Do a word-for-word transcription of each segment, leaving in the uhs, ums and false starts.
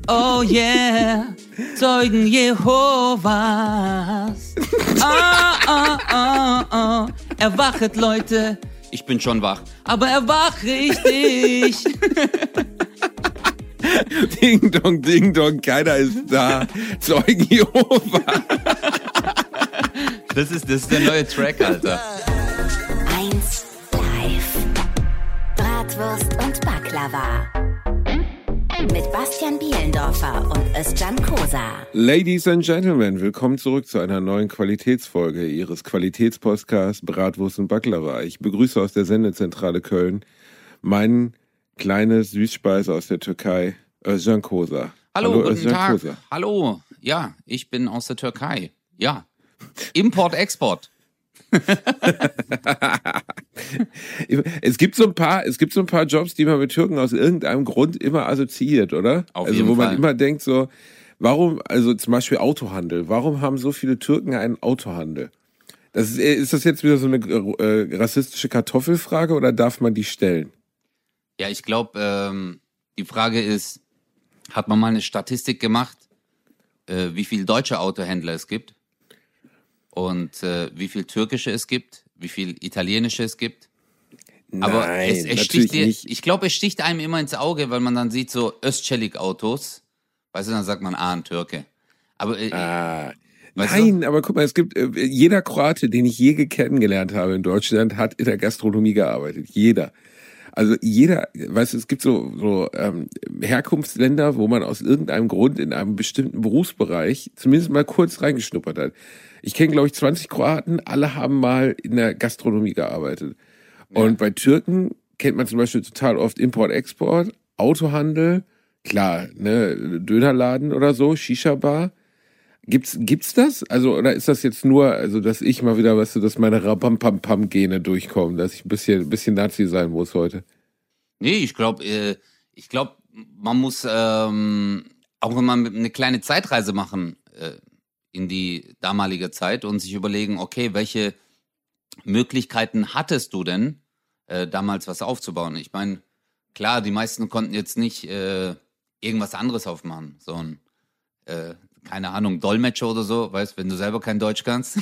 Oh yeah, Zeugen Jehovas. Oh, oh, oh, oh. Erwachet, Leute. Ich bin schon wach, aber erwach richtig. Ding dong, ding dong, keiner ist da. Zeugen Jehovas. Das ist, das ist der neue Track, Alter. eins live. Bratwurst und Baklava. Mit Bastian Bielendorfer und Özcan Kosa. Ladies and Gentlemen, willkommen zurück zu einer neuen Qualitätsfolge Ihres Qualitätspodcasts Bratwurst und Baklava. Ich begrüße aus der Sendezentrale Köln meinen kleine Süßspeise aus der Türkei, Özcan Kosa. Hallo, Hallo, guten Özcan Tag. Kosa. Hallo, ja, ich bin aus der Türkei. Ja, Import-Export. Es gibt so ein paar, es gibt so ein paar Jobs, die man mit Türken aus irgendeinem Grund immer assoziiert, oder? Auf also jeden wo man Fall. immer denkt so, warum, also zum Beispiel Autohandel, warum haben so viele Türken einen Autohandel? Das ist, ist das jetzt wieder so eine äh, rassistische Kartoffelfrage oder darf man die stellen? Ja, ich glaube, ähm, die Frage ist, hat man mal eine Statistik gemacht, äh, wie viele deutsche Autohändler es gibt und äh, wie viel türkische es gibt, wie viel italienische es gibt? Aber Nein, es, es natürlich sticht dir, nicht. ich glaube, es sticht einem immer ins Auge, weil man dann sieht so Özçelik-Autos, weißt du, dann sagt man, ah, ein Türke. Aber äh, Ah, weißt nein, aber guck mal, es gibt, äh, jeder Kroate, den ich je kennengelernt habe in Deutschland, hat in der Gastronomie gearbeitet. Jeder. Also jeder, weißt du, es gibt so, so ähm, Herkunftsländer, wo man aus irgendeinem Grund in einem bestimmten Berufsbereich zumindest mal kurz reingeschnuppert hat. Ich kenne, glaube ich, zwanzig Kroaten, alle haben mal in der Gastronomie gearbeitet. Ja. Und bei Türken kennt man zum Beispiel total oft Import-Export, Autohandel, klar, ne, Dönerladen oder so, Shisha-Bar. Gibt's, gibt's das? Also, oder ist das jetzt nur, also, dass ich mal wieder, weißt du, dass meine Rapam-Pam-Pam-Gene durchkommen, dass ich ein bisschen, ein bisschen Nazi sein muss heute? nee, ich glaube, äh, ich glaube, man muss ähm, auch wenn man eine kleine Zeitreise machen äh, in die damalige Zeit und sich überlegen, okay, welche Möglichkeiten hattest du denn, äh, damals was aufzubauen? Ich meine, klar, die meisten konnten jetzt nicht äh, irgendwas anderes aufmachen, so ein, äh, keine Ahnung, Dolmetscher oder so, weißt, wenn du selber kein Deutsch kannst.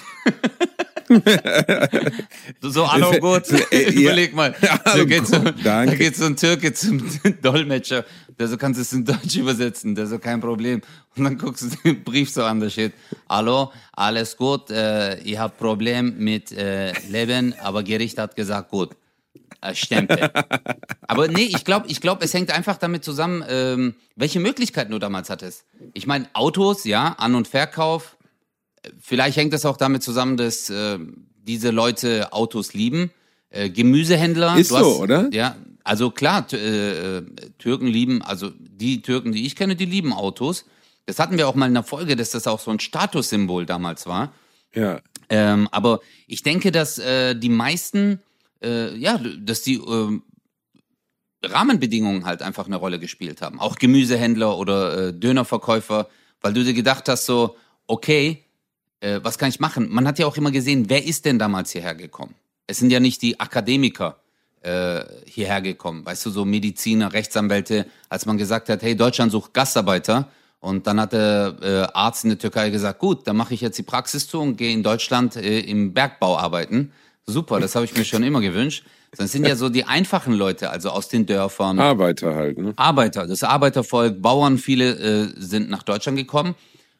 Du so, hallo, gut, überleg mal, da geht, so, da geht so ein Türke zum Dolmetscher, der so, kannst du es in Deutsch übersetzen, der so, kein Problem. Und dann guckst du den Brief so an, da steht, hallo, alles gut, äh, ich hab Problem mit äh, Leben, aber Gericht hat gesagt, gut, äh, Stempel. Aber nee, ich glaube, ich glaub, es hängt einfach damit zusammen, ähm, welche Möglichkeiten du damals hattest. Ich meine, Autos, ja, An- und Verkauf. Vielleicht hängt das auch damit zusammen, dass äh, diese Leute Autos lieben. Äh, Gemüsehändler. Ist du so, hast, oder? Ja, also klar, t- äh, Türken lieben, also die Türken, die ich kenne, die lieben Autos. Das hatten wir auch mal in der Folge, dass das auch so ein Statussymbol damals war. Ja. Ähm, aber ich denke, dass äh, die meisten, äh, ja, dass die äh, Rahmenbedingungen halt einfach eine Rolle gespielt haben. Auch Gemüsehändler oder äh, Dönerverkäufer, weil du dir gedacht hast so, okay, äh, was kann ich machen? Man hat ja auch immer gesehen, wer ist denn damals hierher gekommen? Es sind ja nicht die Akademiker äh, hierher gekommen, weißt du, so Mediziner, Rechtsanwälte, als man gesagt hat, hey, Deutschland sucht Gastarbeiter. Und dann hat der äh, Arzt in der Türkei gesagt, gut, dann mache ich jetzt die Praxis zu und gehe in Deutschland äh, im Bergbau arbeiten. Super, das habe ich mir schon immer gewünscht. Das sind ja so die einfachen Leute, also aus den Dörfern. Arbeiter halt, ne? Arbeiter, das Arbeitervolk, Bauern, viele äh, sind nach Deutschland gekommen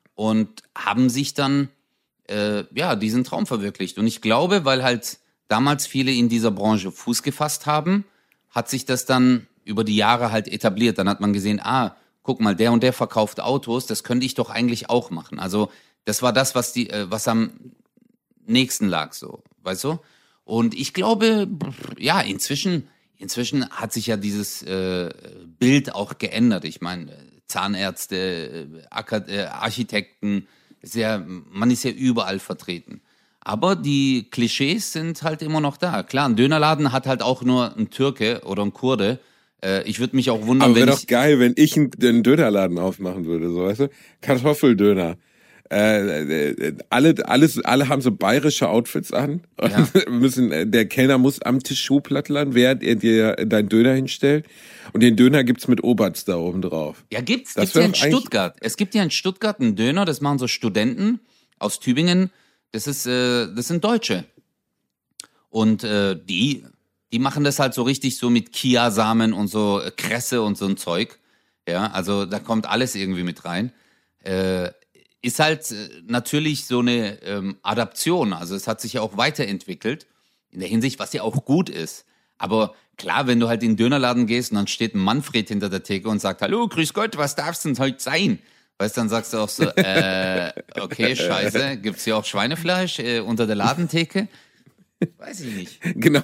und haben sich dann äh, ja diesen Traum verwirklicht. Und ich glaube, weil halt damals viele in dieser Branche Fuß gefasst haben, hat sich das dann über die Jahre halt etabliert. Dann hat man gesehen, ah, guck mal, der und der verkauft Autos, das könnte ich doch eigentlich auch machen. Also das war das, was die, äh, was am nächsten lag, so, weißt du? Und ich glaube, ja, inzwischen, inzwischen hat sich ja dieses äh, Bild auch geändert. Ich meine, Zahnärzte, äh, Akad- äh, Architekten, ist ja, man ist ja überall vertreten. Aber die Klischees sind halt immer noch da. Klar, ein Dönerladen hat halt auch nur ein Türke oder ein Kurde. Äh, ich würde mich auch wundern, Aber wäre wenn doch ich... geil, wenn ich einen, einen Dönerladen aufmachen würde, so, weißt du? Kartoffeldöner. Äh, äh, alle, alles, alle haben so bayerische Outfits an. Und Ja. müssen, der Kellner muss am Tisch Schuhplattlern, während er dir deinen Döner hinstellt. Und den Döner gibt's mit Oberts da oben drauf. Ja, gibt's, Das gibt's ja wär in doch eigentlich- Stuttgart. Es gibt ja in Stuttgart einen Döner, das machen so Studenten aus Tübingen. Das ist, äh, das sind Deutsche. Und äh, die, die machen das halt so richtig so mit Chiasamen und so äh, Kresse und so ein Zeug. Ja, also da kommt alles irgendwie mit rein. Äh, ist halt äh, natürlich so eine ähm, Adaption. Also es hat sich ja auch weiterentwickelt in der Hinsicht, was ja auch gut ist. Aber klar, wenn du halt in den Dönerladen gehst und dann steht ein Manfred hinter der Theke und sagt, hallo, grüß Gott, was darf's denn heute sein? Weißt, dann sagst du auch so, äh, okay, scheiße, gibt's hier auch Schweinefleisch äh, unter der Ladentheke? Weiß ich nicht. Genau.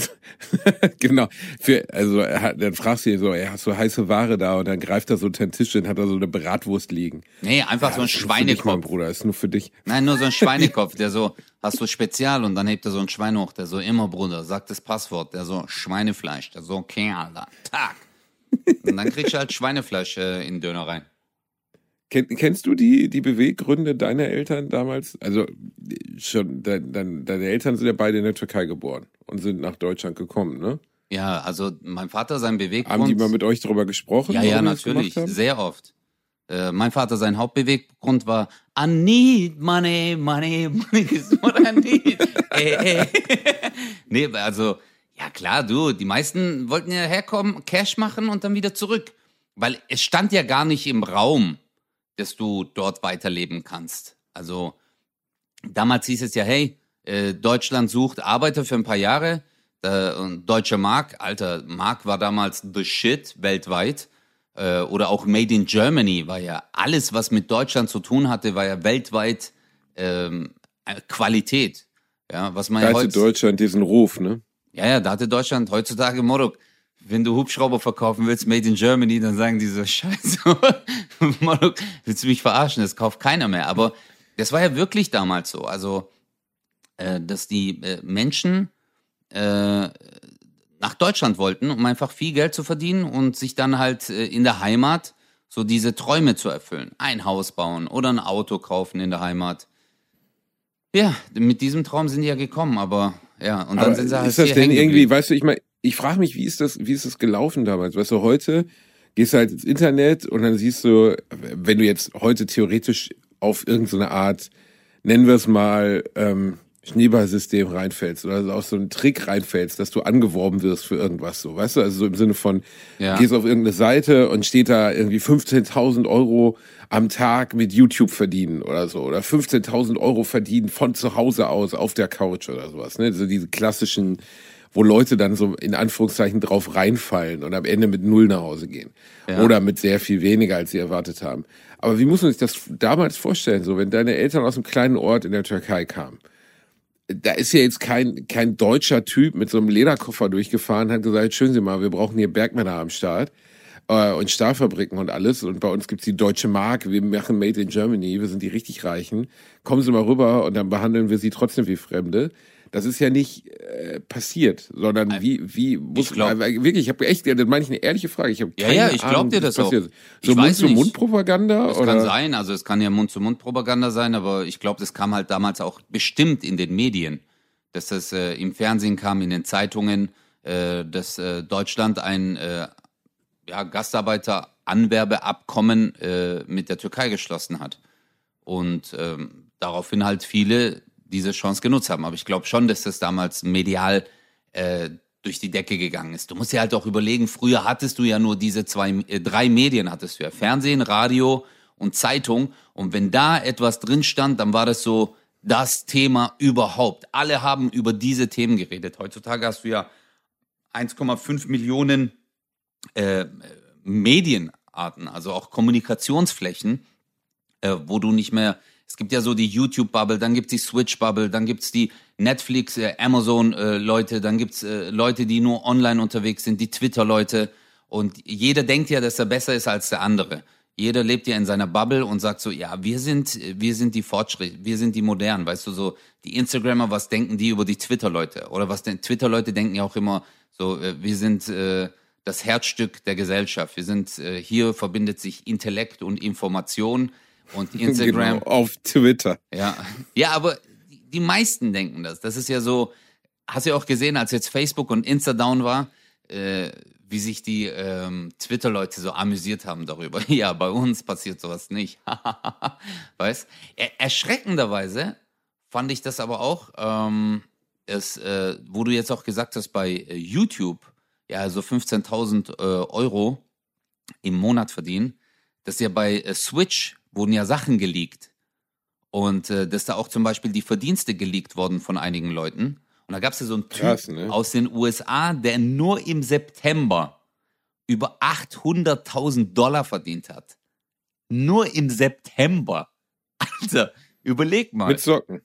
Genau. Für, also, er hat, dann fragst du ihn so, ey, hast du heiße Ware da? Und dann greift er so unter den Tisch und hat da so eine Bratwurst liegen. Nee, einfach Ja, so ein das ist nur für dich, mein Schweinekopf. Bruder, ist nur für dich. Nein, nur so ein Schweinekopf, der so, hast du Spezial und dann hebt er so ein Schwein hoch, der so, immer Bruder, sagt das Passwort, der so, Schweinefleisch, der so, okay, Alter, Tag. Und dann kriegst du halt Schweinefleisch äh, in den Döner rein. Ken, kennst du die, die Beweggründe deiner Eltern damals? Also schon, dein, dein, deine Eltern sind ja beide in der Türkei geboren und sind nach Deutschland gekommen, ne? Ja, also mein Vater, sein Beweggrund... Haben die mal mit euch darüber gesprochen? Ja, ja, warum die das natürlich, gemacht haben? sehr oft. Äh, mein Vater, sein Hauptbeweggrund war, I need money, money, money is what I need. äh, äh. Nee, also, ja klar, du, die meisten wollten ja herkommen, Cash machen und dann wieder zurück. Weil es stand ja gar nicht im Raum, dass du dort weiterleben kannst. Also, damals hieß es ja, hey, äh, Deutschland sucht Arbeiter für ein paar Jahre. Der, und deutsche Mark, alter, Mark war damals the shit weltweit. Äh, oder auch Made in Germany war ja alles, was mit Deutschland zu tun hatte, war ja weltweit ähm, Qualität. Ja, was man Da ja hatte heute, Deutschland diesen Ruf, ne? ja, ja, da hatte Deutschland heutzutage Morok. Wenn du Hubschrauber verkaufen willst, Made in Germany, dann sagen die so, scheiße, Morok, willst du mich verarschen? Das kauft keiner mehr. Aber das war ja wirklich damals so. Also, äh, dass die äh, Menschen äh, nach Deutschland wollten, um einfach viel Geld zu verdienen und sich dann halt äh, in der Heimat so diese Träume zu erfüllen. Ein Haus bauen oder ein Auto kaufen in der Heimat. Ja, mit diesem Traum sind die ja gekommen, aber ja, und dann Aber sind sie halt ist das hier denn hängen irgendwie, geblieben. weißt du, ich meine, ich frage mich, wie ist das, wie ist das gelaufen damals? Weißt du, heute gehst du halt ins Internet und dann siehst du, wenn du jetzt heute theoretisch auf irgendeine Art, nennen wir es mal, ähm, Schneeballsystem reinfällst oder auf so einen Trick reinfällst, dass du angeworben wirst für irgendwas so, weißt du? Also so im Sinne von, Ja. du gehst auf irgendeine Seite und steht da irgendwie fünfzehntausend Euro am Tag mit YouTube verdienen oder so oder fünfzehntausend Euro verdienen von zu Hause aus auf der Couch oder sowas, ne? So diese klassischen, wo Leute dann so in Anführungszeichen drauf reinfallen und am Ende mit Null nach Hause gehen. Ja. Oder mit sehr viel weniger, als sie erwartet haben. Aber wie muss man sich das damals vorstellen, so wenn deine Eltern aus einem kleinen Ort in der Türkei kamen? Da ist ja jetzt kein, kein deutscher Typ mit so einem Lederkoffer durchgefahren, hat gesagt, schön Sie mal, wir brauchen hier Bergmänner am Start äh, und Stahlfabriken und alles. Und bei uns gibt's die deutsche Mark, wir machen Made in Germany, wir sind die richtig Reichen. Kommen Sie mal rüber und dann behandeln wir Sie trotzdem wie Fremde. Das ist ja nicht äh, passiert, sondern wie, wie muss glaub- man, wirklich, ich habe echt, das meine ich eine ehrliche Frage, ich habe Ja, keine ja, ich Ahnung, glaub dir wie das auch. passiert ist. Ich So weiß nicht. Mund-zu-Mund-Propaganda? Das oder? kann sein, also es kann ja Mund-zu-Mund-Propaganda sein, aber ich glaube, das kam halt damals auch bestimmt in den Medien, dass das äh, im Fernsehen kam, in den Zeitungen, äh, dass äh, Deutschland ein äh, ja, Gastarbeiter-Anwerbeabkommen äh, mit der Türkei geschlossen hat. Und ähm, daraufhin halt viele diese Chance genutzt haben. Aber ich glaube schon, dass das damals medial äh, durch die Decke gegangen ist. Du musst ja halt auch überlegen, früher hattest du ja nur diese zwei, äh, drei Medien hattest du ja. Fernsehen, Radio und Zeitung. Und wenn da etwas drin stand, dann war das so das Thema überhaupt. Alle haben über diese Themen geredet. Heutzutage hast du ja eins Komma fünf Millionen äh, Medienarten, also auch Kommunikationsflächen, äh, wo du nicht mehr, es gibt ja so die YouTube-Bubble, dann gibt's die Switch-Bubble, dann gibt's die Netflix, äh, Amazon-Leute, dann gibt's äh, Leute, die nur online unterwegs sind, die Twitter-Leute, und jeder denkt ja, dass er besser ist als der andere. Jeder lebt ja in seiner Bubble und sagt so, ja, wir sind, wir sind die Fortschritt, wir sind die Modernen, weißt du, so, die Instagrammer, was denken die über die Twitter-Leute? Oder was denn, Twitter-Leute denken ja auch immer so, äh, wir sind äh, das Herzstück der Gesellschaft. Wir sind, äh, hier verbindet sich Intellekt und Information. Und Instagram. Genau, auf Twitter. Ja, ja, aber die meisten denken das. Das ist ja so, hast du ja auch gesehen, als jetzt Facebook und Insta down war, äh, wie sich die ähm, Twitter-Leute so amüsiert haben darüber. Ja, bei uns passiert sowas nicht. Weißt? Er erschreckenderweise fand ich das aber auch, ähm, es, äh, wo du jetzt auch gesagt hast, bei äh, YouTube, ja, so fünfzehntausend äh, Euro im Monat verdienen, dass ja bei äh, Switch wurden ja Sachen geleakt. Und äh, dass da auch zum Beispiel die Verdienste geleakt wurden von einigen Leuten. Und da gab es ja so einen Typ Krass, ne? aus den U S A, der nur im September über achthunderttausend Dollar verdient hat. Nur im September. Alter, überleg mal. Mit Socken.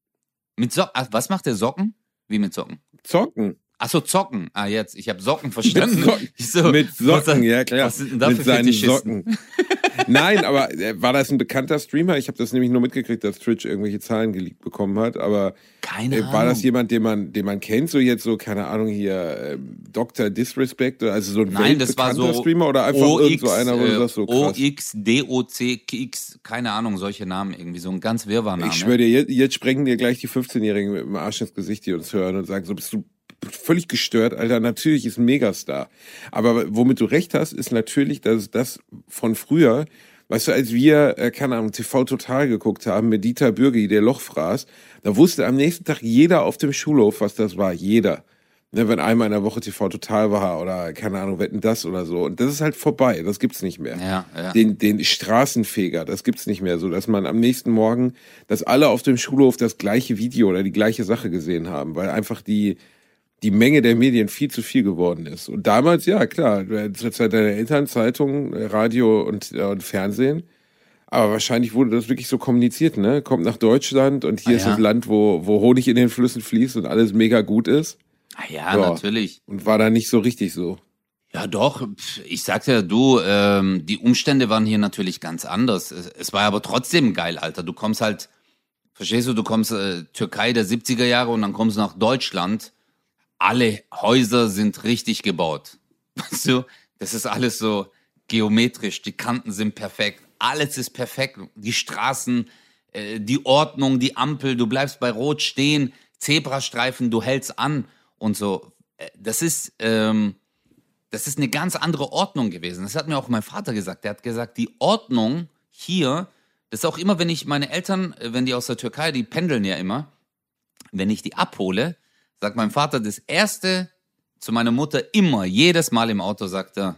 Mit Socken? Ach, was macht der Socken? Wie mit Socken? Zocken. Ach so, Zocken. Ah, jetzt. Ich habe Socken verstanden. Mit Socken, Ich so, mit Socken was, ja klar. Was sind denn da mit für seinen Fetischisten? Socken. Nein, aber äh, war das ein bekannter Streamer? Ich habe das nämlich nur mitgekriegt, dass Twitch irgendwelche Zahlen geleakt bekommen hat. Aber Keine äh, Ahnung. war das jemand, den man, den man kennt? So jetzt so, keine Ahnung, hier äh, Doktor Disrespect? Also so ein Nein, das war weltbekannter so Streamer oder einfach O X, irgend so einer, wo du äh, sagst, so krass. O X, D O C, X, keine Ahnung, solche Namen irgendwie. So ein ganz Wirrwarr-Name. Ich schwöre dir, jetzt, jetzt sprengen dir gleich die fünfzehnjährigen mit dem Arsch ins Gesicht, die uns hören und sagen, so bist du völlig gestört, Alter, natürlich ist ein Megastar. Aber womit du recht hast, ist natürlich, dass das von früher, weißt du, als wir, äh, keine Ahnung, T V Total geguckt haben mit Dieter Bürgi, der Loch fraß, da wusste am nächsten Tag jeder auf dem Schulhof, was das war. Jeder. Ne, wenn einmal in der Woche T V Total war oder, keine Ahnung, Wetten, das oder so. Und das ist halt vorbei, das gibt's nicht mehr. Ja, ja. Den, den Straßenfeger, das gibt's nicht mehr so, dass man am nächsten Morgen, dass alle auf dem Schulhof das gleiche Video oder die gleiche Sache gesehen haben, weil einfach die die Menge der Medien viel zu viel geworden ist. Und damals, ja, klar, zur Zeit deiner Eltern, Zeitung, Radio und, äh, und Fernsehen. Aber wahrscheinlich wurde das wirklich so kommuniziert, ne? Kommt nach Deutschland und hier ah, ist ja. das Land, wo, wo Honig in den Flüssen fließt und alles mega gut ist. Ah ja, Ja. natürlich. Und war da nicht so richtig so. Ja, doch. Ich sagte ja, du, ähm, die Umstände waren hier natürlich ganz anders. Es, es war aber trotzdem geil, Alter. Du kommst halt, verstehst du, du kommst äh, Türkei der siebziger Jahre und dann kommst du nach Deutschland. Alle Häuser sind richtig gebaut. Weißt du, das ist alles so geometrisch, die Kanten sind perfekt, alles ist perfekt, die Straßen, äh, die Ordnung, die Ampel, du bleibst bei Rot stehen, Zebrastreifen, du hältst an und so. Das ist, ähm, das ist eine ganz andere Ordnung gewesen. Das hat mir auch mein Vater gesagt. Der hat gesagt, die Ordnung hier, das ist auch immer, wenn ich meine Eltern, wenn die aus der Türkei, die pendeln ja immer, wenn ich die abhole, sagt mein Vater, das Erste zu meiner Mutter immer, jedes Mal im Auto sagt er,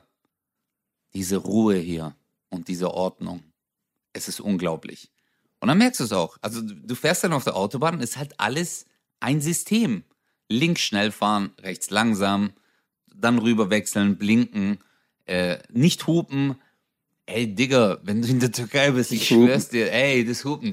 diese Ruhe hier und diese Ordnung, es ist unglaublich. Und dann merkst du es auch. Also du fährst dann auf der Autobahn, ist halt alles ein System. Links schnell fahren, rechts langsam, dann rüber wechseln, blinken, äh, nicht hupen. Ey, Digga, wenn du in der Türkei bist, ich schwör's dir, ey, das Hupen.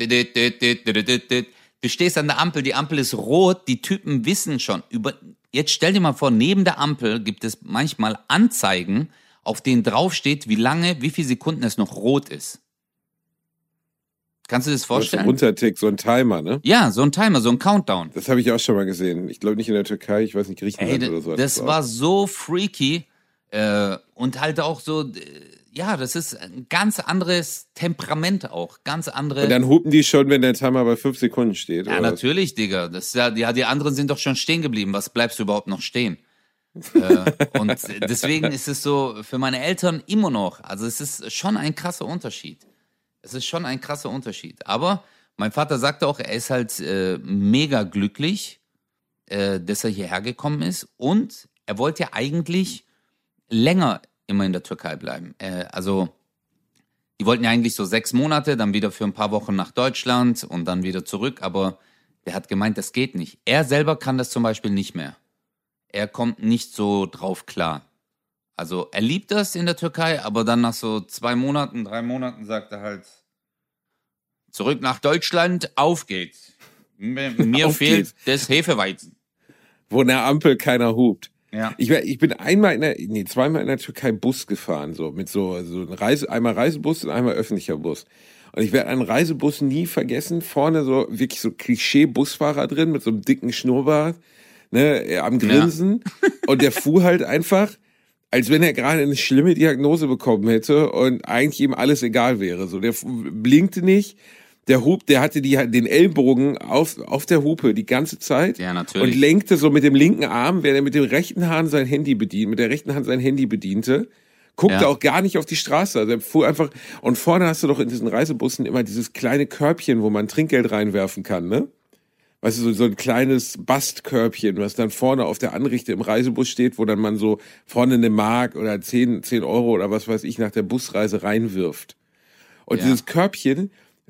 Du stehst an der Ampel, die Ampel ist rot, die Typen wissen schon. Über, jetzt stell dir mal vor, neben der Ampel gibt es manchmal Anzeigen, auf denen draufsteht, wie lange, wie viele Sekunden es noch rot ist. Kannst du dir das vorstellen? So ein Untertick, so ein Timer, ne? Ja, so ein Timer, so ein Countdown. Das habe ich auch schon mal gesehen. Ich glaube nicht in der Türkei, ich weiß nicht, Griechenland Ey, oder so. Das war so freaky äh, und halt auch so, äh, ja, das ist ein ganz anderes Temperament auch, ganz andere. Und dann hupen die schon, wenn der Timer bei fünf Sekunden steht. Ja, oder? natürlich, Digga. Das ist ja, ja, die anderen sind doch schon stehen geblieben. Was bleibst du überhaupt noch stehen? äh, und deswegen ist es so für meine Eltern immer noch, also es ist schon ein krasser Unterschied. Es ist schon ein krasser Unterschied. Aber mein Vater sagte auch, er ist halt äh, mega glücklich, äh, dass er hierher gekommen ist. Und er wollte ja eigentlich länger immer in der Türkei bleiben. Äh, also die wollten ja eigentlich so sechs Monate, dann wieder für ein paar Wochen nach Deutschland und dann wieder zurück. Aber der hat gemeint, das geht nicht. Er selber kann das zum Beispiel nicht mehr. Er kommt nicht so drauf klar. Also er liebt das in der Türkei, aber dann nach so zwei Monaten, drei Monaten sagt er halt, zurück nach Deutschland, auf geht's. Mir Auf fehlt geht's. das Hefeweizen. Wo in der Ampel keiner hupt. Ja. Ich, war- ich bin einmal in der, nee, zweimal in der Türkei Bus gefahren, so, mit so, so ein Reise, einmal Reisebus und einmal öffentlicher Bus. Und ich werde einen Reisebus nie vergessen, vorne so, wirklich so Klischee-Busfahrer drin, mit so einem dicken Schnurrbart, ne, am Grinsen. Und der fuhr halt einfach, als wenn er gerade eine schlimme Diagnose bekommen hätte und eigentlich ihm alles egal wäre. So, der blinkte nicht, der Hub, der hatte die, den Ellbogen auf, auf der Hupe die ganze Zeit. Ja, natürlich. Und lenkte so mit dem linken Arm, während er mit dem rechten Hand sein Handy bedient, mit der rechten Hand sein Handy bediente. Guckte ja. auch gar nicht auf die Straße. Also er fuhr einfach, und vorne hast du doch in diesen Reisebussen immer dieses kleine Körbchen, wo man Trinkgeld reinwerfen kann, ne? Weißt du, so, so ein kleines Bastkörbchen, was dann vorne auf der Anrichte im Reisebus steht, wo dann man so vorne eine Mark oder zehn, zehn Euro oder was weiß ich nach der Busreise reinwirft. Und ja. dieses Körbchen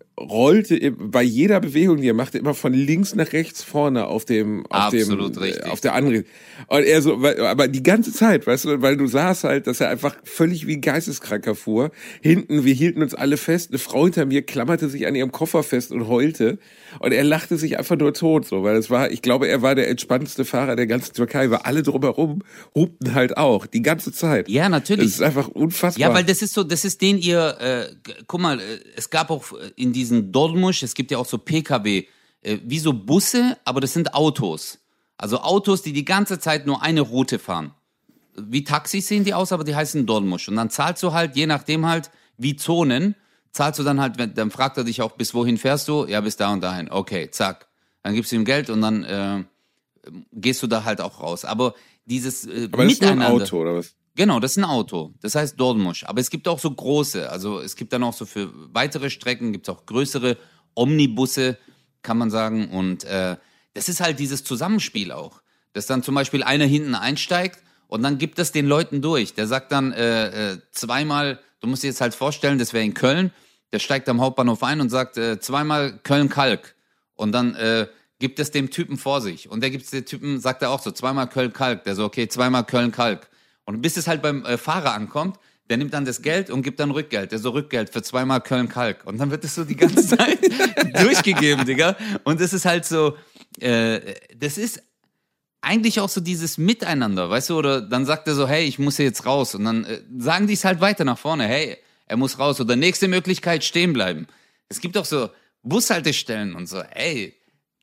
rollte bei jeder Bewegung, die er machte, immer von links nach rechts vorne auf dem, auf Absolut dem, richtig. auf der Anrichte. Und er so, aber die ganze Zeit, weißt du, weil du sahst halt, dass er einfach völlig wie ein Geisteskranker fuhr. Hinten, wir hielten uns alle fest, eine Frau hinter mir klammerte sich an ihrem Koffer fest und heulte. Und er lachte sich einfach nur tot, so, weil es war, ich glaube, er war der entspannteste Fahrer der ganzen Türkei, weil alle drumherum hupten halt auch, die ganze Zeit. Ja, natürlich. Das ist einfach unfassbar. Ja, weil das ist so, das ist den ihr, äh, guck mal, äh, es gab auch in diesen Dolmusch, es gibt ja auch so P K W, äh, wie so Busse, aber das sind Autos. Also Autos, die die ganze Zeit nur eine Route fahren. Wie Taxis sehen die aus, aber die heißen Dolmusch. Und dann zahlst du halt, je nachdem halt, wie Zonen, zahlst du dann halt, dann fragt er dich auch, bis wohin fährst du? Ja, bis da und dahin. Okay, zack. Dann gibst du ihm Geld und dann äh, gehst du da halt auch raus. Aber dieses äh, Aber das Miteinander. ist nur ein Auto, oder was? Genau, das ist ein Auto. Das heißt Dolmusch. Aber es gibt auch so große. Also es gibt dann auch so für weitere Strecken, gibt es auch größere Omnibusse, kann man sagen. Und äh, das ist halt dieses Zusammenspiel auch. Dass dann zum Beispiel einer hinten einsteigt und dann gibt es den Leuten durch. Der sagt dann äh, äh, zweimal, du musst dir jetzt halt vorstellen, das wäre in Köln, der steigt am Hauptbahnhof ein und sagt äh, zweimal Köln-Kalk. Und dann äh, gibt es dem Typen vor sich. Und der gibt es dem Typen, sagt er auch so, zweimal Köln-Kalk. Der so, okay, zweimal Köln-Kalk. Und bis es halt beim äh, Fahrer ankommt, der nimmt dann das Geld und gibt dann Rückgeld. Der so, Rückgeld für zweimal Köln-Kalk. Und dann wird es so die ganze Zeit durchgegeben, Digga. Und das ist halt so, äh, das ist eigentlich auch so dieses Miteinander, weißt du? Oder dann sagt er so, hey, ich muss hier jetzt raus. Und dann äh, sagen die es halt weiter nach vorne, hey, er muss raus. Oder nächste Möglichkeit, stehen bleiben. Es gibt auch so Bushaltestellen und so, ey,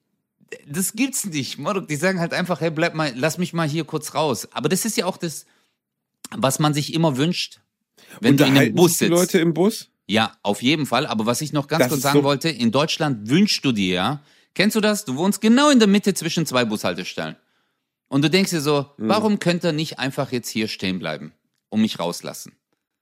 das gibt's nicht. Die sagen halt einfach, hey, bleib mal, lass mich mal hier kurz raus. Aber das ist ja auch das, was man sich immer wünscht, wenn du in einem Bus sitzt. Die Leute im Bus? Ja, auf jeden Fall. Aber was ich noch ganz Das kurz ist sagen so- wollte, in Deutschland wünschst du dir, ja, kennst du das? Du wohnst genau in der Mitte zwischen zwei Bushaltestellen. Und du denkst dir so, warum könnte er nicht einfach jetzt hier stehen bleiben und mich rauslassen?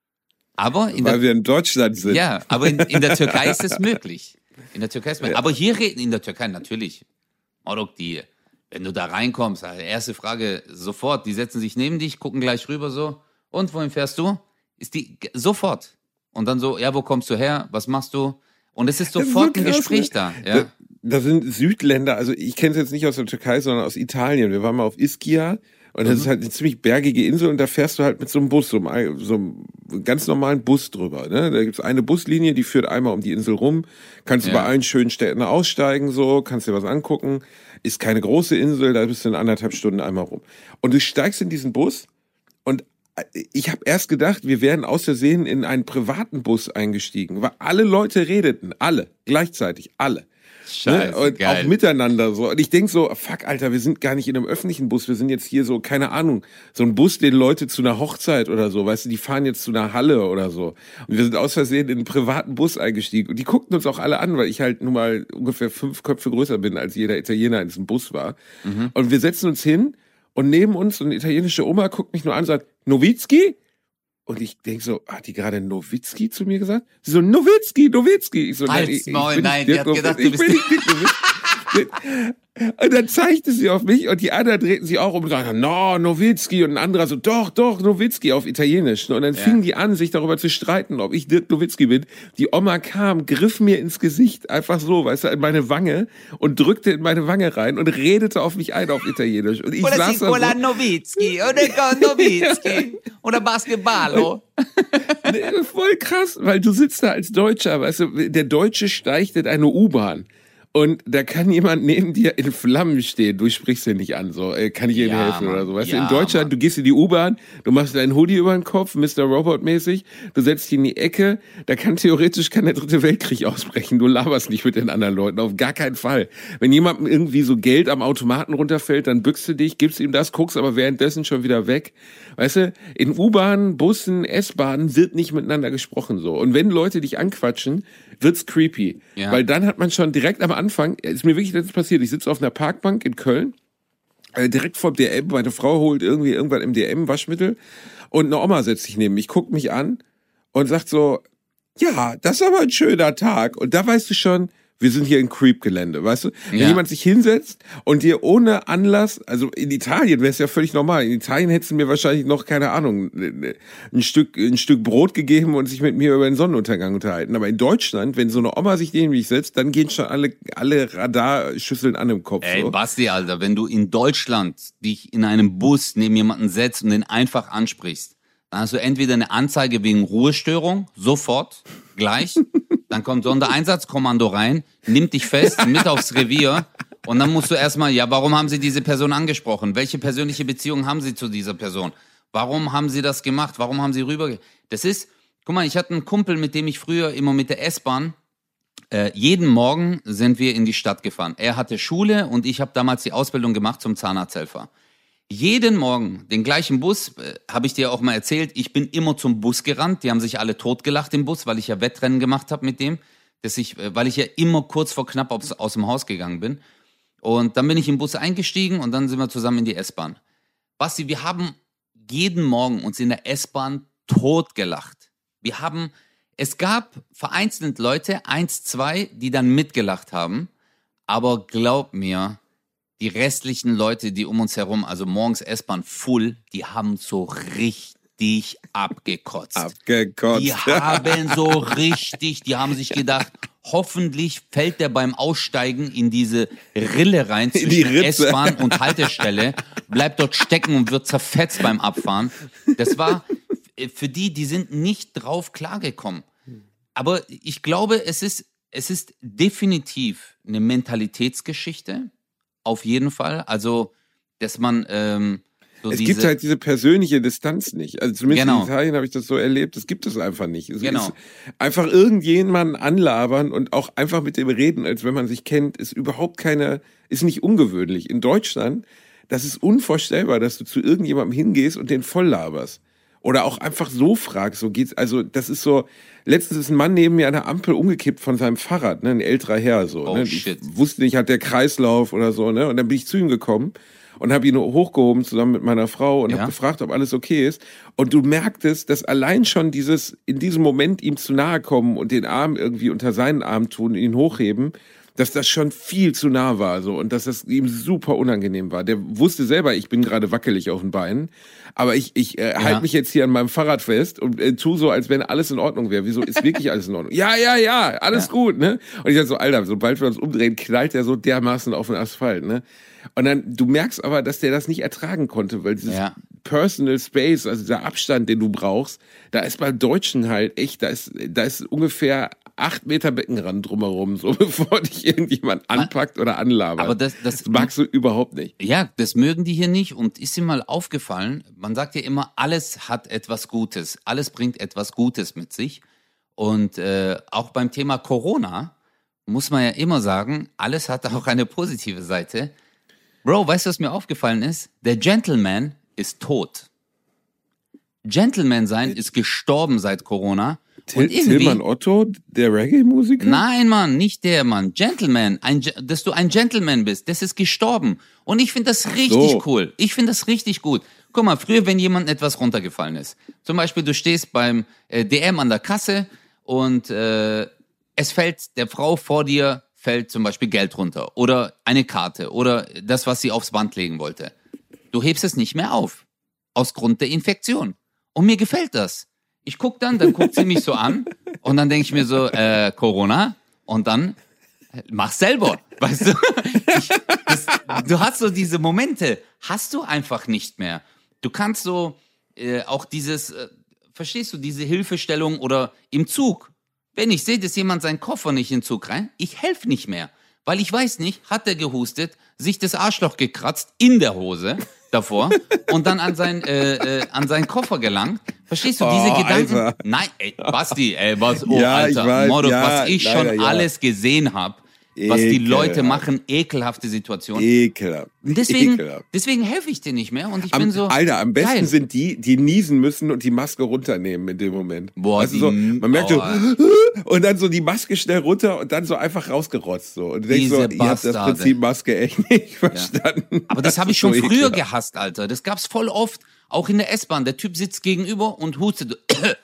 Aber in Weil der, wir in Deutschland sind. ja, aber in, in der Türkei ist es möglich. In der Türkei ist es möglich. Aber hier reden in der Türkei natürlich. Morok, die, wenn du da reinkommst, also erste Frage sofort, die setzen sich neben dich, gucken gleich rüber so, und wohin fährst du? Ist die sofort. Und dann so, ja, wo kommst du her? Was machst du? Und es ist Das ist sofort so ein krass, Gespräch ne? da. Ja. Da, da sind Südländer, also ich kenne es jetzt nicht aus der Türkei, sondern aus Italien. Wir waren mal auf Ischia und das Mhm. ist halt eine ziemlich bergige Insel und da fährst du halt mit so einem Bus, so einem, so einem ganz normalen Bus drüber. Ne? Da gibt's eine Buslinie, die führt einmal um die Insel rum. Kannst du Ja. bei allen schönen Städten aussteigen, so, kannst dir was angucken. Ist keine große Insel, da bist du in anderthalb Stunden einmal rum. Und du steigst in diesen Bus und ich habe erst gedacht, wir wären aus Versehen in einen privaten Bus eingestiegen, weil alle Leute redeten, alle, gleichzeitig, alle. Scheiße, Ne? Und geil. auch miteinander so. Und ich denk so, fuck, Alter, wir sind gar nicht in einem öffentlichen Bus, wir sind jetzt hier so, keine Ahnung, so ein Bus, den Leute zu einer Hochzeit oder so, weißt du, die fahren jetzt zu einer Halle oder so. Und wir sind aus Versehen in einen privaten Bus eingestiegen. Und die guckten uns auch alle an, weil ich halt nun mal ungefähr fünf Köpfe größer bin, als jeder Italiener in diesem Bus war. Mhm. Und wir setzen uns hin und neben uns so eine italienische Oma guckt mich nur an und sagt, Nowitzki? Und ich denk so, hat die gerade Nowitzki zu mir gesagt? Sie so, Nowitzki, Nowitzki. Ich so, Halt's nein, ich, ich Maul, bin nein, nicht die hat Dirk gedacht, Nowitzki. du Ich bist bin nicht Dirk Nowitzki. Und dann zeigte sie auf mich und die anderen drehten sich auch um und sagten, no, Nowitzki. Und ein anderer so, doch, doch, Nowitzki auf Italienisch. Und dann Ja. fingen die an, sich darüber zu streiten, ob ich Dirk Nowitzki bin. Die Oma kam, griff mir ins Gesicht, einfach so, weißt du, in meine Wange und drückte in meine Wange rein und redete auf mich ein auf Italienisch. Und ich Oder saß si da con la so, Nowitzki, oder con Nowitzki, oder Basketballo. Nee, voll krass, weil du sitzt da als Deutscher, weißt du, der Deutsche steigt in eine U-Bahn Und da kann jemand neben dir in Flammen stehen. Du sprichst ihn nicht an, so, ey, kann ich Ihnen Ja, helfen Mann. oder so. Weißt Ja, du, in Deutschland, Mann. du gehst in die U-Bahn, du machst deinen Hoodie über den Kopf, Mister Robot-mäßig, du setzt dich in die Ecke, da kann theoretisch kann der dritte Weltkrieg ausbrechen. Du laberst nicht mit den anderen Leuten, auf gar keinen Fall. Wenn jemandem irgendwie so Geld am Automaten runterfällt, dann bückst du dich, gibst ihm das, guckst aber währenddessen schon wieder weg. Weißt du, in U-Bahnen, Bussen, S-Bahnen wird nicht miteinander gesprochen so. Und wenn Leute dich anquatschen, wird's creepy. Ja. Weil dann hat man schon direkt am Anfang, ist mir wirklich letztens passiert, ich sitze auf einer Parkbank in Köln, äh, direkt vor dem D M, meine Frau holt irgendwie irgendwann im D M Waschmittel und eine Oma setzt sich neben mich, guckt mich an und sagt so, ja, das ist aber ein schöner Tag. Und da weißt du schon, wir sind hier in Creep-Gelände, weißt du? Wenn Ja. jemand sich hinsetzt und dir ohne Anlass, also in Italien wäre es ja völlig normal. In Italien hättest du mir wahrscheinlich noch, keine Ahnung, ein Stück, ein Stück Brot gegeben und sich mit mir über den Sonnenuntergang unterhalten. Aber in Deutschland, wenn so eine Oma sich neben mich setzt, dann gehen schon alle, alle Radarschüsseln an im Kopf. Ey, so. Basti, Alter, wenn du in Deutschland dich in einem Bus neben jemanden setzt und den einfach ansprichst, dann hast du entweder eine Anzeige wegen Ruhestörung, sofort, gleich, dann kommt Sondereinsatzkommando rein, nimmt dich fest, mit aufs Revier und dann musst du erstmal, ja, warum haben Sie diese Person angesprochen? Welche persönliche Beziehung haben Sie zu dieser Person? Warum haben Sie das gemacht? Warum haben Sie rüber... Das ist, guck mal, ich hatte einen Kumpel, mit dem ich früher immer mit der S-Bahn, äh, jeden Morgen sind wir in die Stadt gefahren. Er hatte Schule und ich habe damals die Ausbildung gemacht zum Zahnarzthelfer. Jeden Morgen, den gleichen Bus, äh, habe ich dir auch mal erzählt, ich bin immer zum Bus gerannt, die haben sich alle totgelacht im Bus, weil ich ja Wettrennen gemacht habe mit dem, dass ich, äh, weil ich ja immer kurz vor knapp aus, aus dem Haus gegangen bin. Und dann bin ich im Bus eingestiegen und dann sind wir zusammen in die S-Bahn. Basti, wir haben jeden Morgen uns in der S-Bahn totgelacht. Wir haben, es gab vereinzelt Leute, eins, zwei, die dann mitgelacht haben, aber glaub mir, die restlichen Leute, die um uns herum, also morgens S-Bahn full, die haben so richtig abgekotzt. Abgekotzt. Die haben so richtig, die haben sich gedacht, hoffentlich fällt der beim Aussteigen in diese Rille rein In die zwischen Ritze. S-Bahn und Haltestelle, bleibt dort stecken und wird zerfetzt beim Abfahren. Das war für die, die sind nicht drauf klargekommen. Aber ich glaube, es ist, es ist definitiv eine Mentalitätsgeschichte. Auf jeden Fall. Also, dass man ähm, so Es diese... gibt halt diese persönliche Distanz nicht. Also zumindest Genau. in Italien habe ich das so erlebt. Es gibt es einfach nicht. Es Genau. ist einfach irgendjemanden anlabern und auch einfach mit dem reden, als wenn man sich kennt, ist überhaupt keine, ist nicht ungewöhnlich. In Deutschland, das ist unvorstellbar, dass du zu irgendjemandem hingehst und den voll laberst. Oder auch einfach so fragst, so geht's, also das ist so, letztens ist ein Mann neben mir an der Ampel umgekippt von seinem Fahrrad, ne, ein älterer Herr, so, Oh, ne, shit. ich wusste nicht, hat der Kreislauf oder so, ne, und dann bin ich zu ihm gekommen und habe ihn hochgehoben zusammen mit meiner Frau und Ja. habe gefragt, ob alles okay ist, und du merktest, dass allein schon dieses, in diesem Moment ihm zu nahe kommen und den Arm irgendwie unter seinen Arm tun, ihn hochheben, dass das schon viel zu nah war, so, und dass das ihm super unangenehm war. Der wusste selber, ich bin gerade wackelig auf den Beinen, aber ich, ich äh, Ja. halte mich jetzt hier an meinem Fahrrad fest und äh, tu so, als wenn alles in Ordnung wäre. Wieso ist wirklich alles in Ordnung? Ja, ja, ja, alles Ja. gut, ne? Und ich dachte so, Alter, sobald wir uns umdrehen, knallt der so dermaßen auf den Asphalt, ne? Und dann, du merkst aber, dass der das nicht ertragen konnte, weil dieses Ja. Personal Space, also dieser Abstand, den du brauchst, da ist beim Deutschen halt echt, da ist, da ist ungefähr acht Meter Beckenrand drumherum, so bevor dich irgendjemand anpackt oder anlabert. Aber das- das- magst du überhaupt nicht. Ja, das mögen die hier nicht und ist ihm mal aufgefallen, man sagt ja immer, alles hat etwas Gutes, alles bringt etwas Gutes mit sich und äh, auch beim Thema Corona muss man ja immer sagen, alles hat auch eine positive Seite. Bro, weißt du, was mir aufgefallen ist? Der Gentleman ist tot. Gentleman sein ist gestorben seit Corona. Till, Und irgendwie- Tillmann Otto, der Reggae-Musiker? Nein, Mann, nicht der, Mann. Gentleman. Ein, Ge- dass du ein Gentleman bist, das ist gestorben. Und ich finde das richtig so. cool. Ich finde das richtig gut. Guck mal, früher, wenn jemand etwas runtergefallen ist. Zum Beispiel, du stehst beim äh, D M an der Kasse und äh, es fällt der Frau vor dir, fällt zum Beispiel Geld runter oder eine Karte oder das, was sie aufs Band legen wollte. Du hebst es nicht mehr auf. Aus Grund der Infektion. Und mir gefällt das. Ich guck dann, dann guckt sie mich so an und dann denke ich mir so, äh, Corona, und dann äh, mach selber, weißt du? Ich, das, du hast so diese Momente, hast du einfach nicht mehr. Du kannst so äh, auch dieses, äh, verstehst du, diese Hilfestellung oder im Zug. Wenn ich sehe, dass jemand seinen Koffer nicht in den Zug rein, ich helfe nicht mehr. Weil ich weiß nicht, hat der gehustet, sich das Arschloch gekratzt in der Hose davor und dann an, sein, äh, äh, an seinen Koffer gelangt. Verstehst du, diese Oh, Gedanken? Alter. Nein, ey, Basti, ey, was, oh, Ja, ich Alter, weiß, Motto, ja, was ich leider, schon ja. alles gesehen habe, was die Leute Ekelhaft. machen, ekelhafte Situation. Ekelhaft. Und deswegen, Ekelhaft. deswegen helfe ich dir nicht mehr und ich Am, bin so, Alter, am besten geil. sind die, die niesen müssen und die Maske runternehmen in dem Moment. Boah, weißt du, die- so, man merkt oh. so, und dann so die Maske schnell runter und dann so einfach rausgerotzt. So. Und du denkst so, Diese ihr habt das Bastarde. Prinzip Maske echt nicht verstanden. Aber das habe ich ist schon so früher ekelhaft. gehasst, Alter. Das gab's voll oft, auch in der S-Bahn. Der Typ sitzt gegenüber und hustet.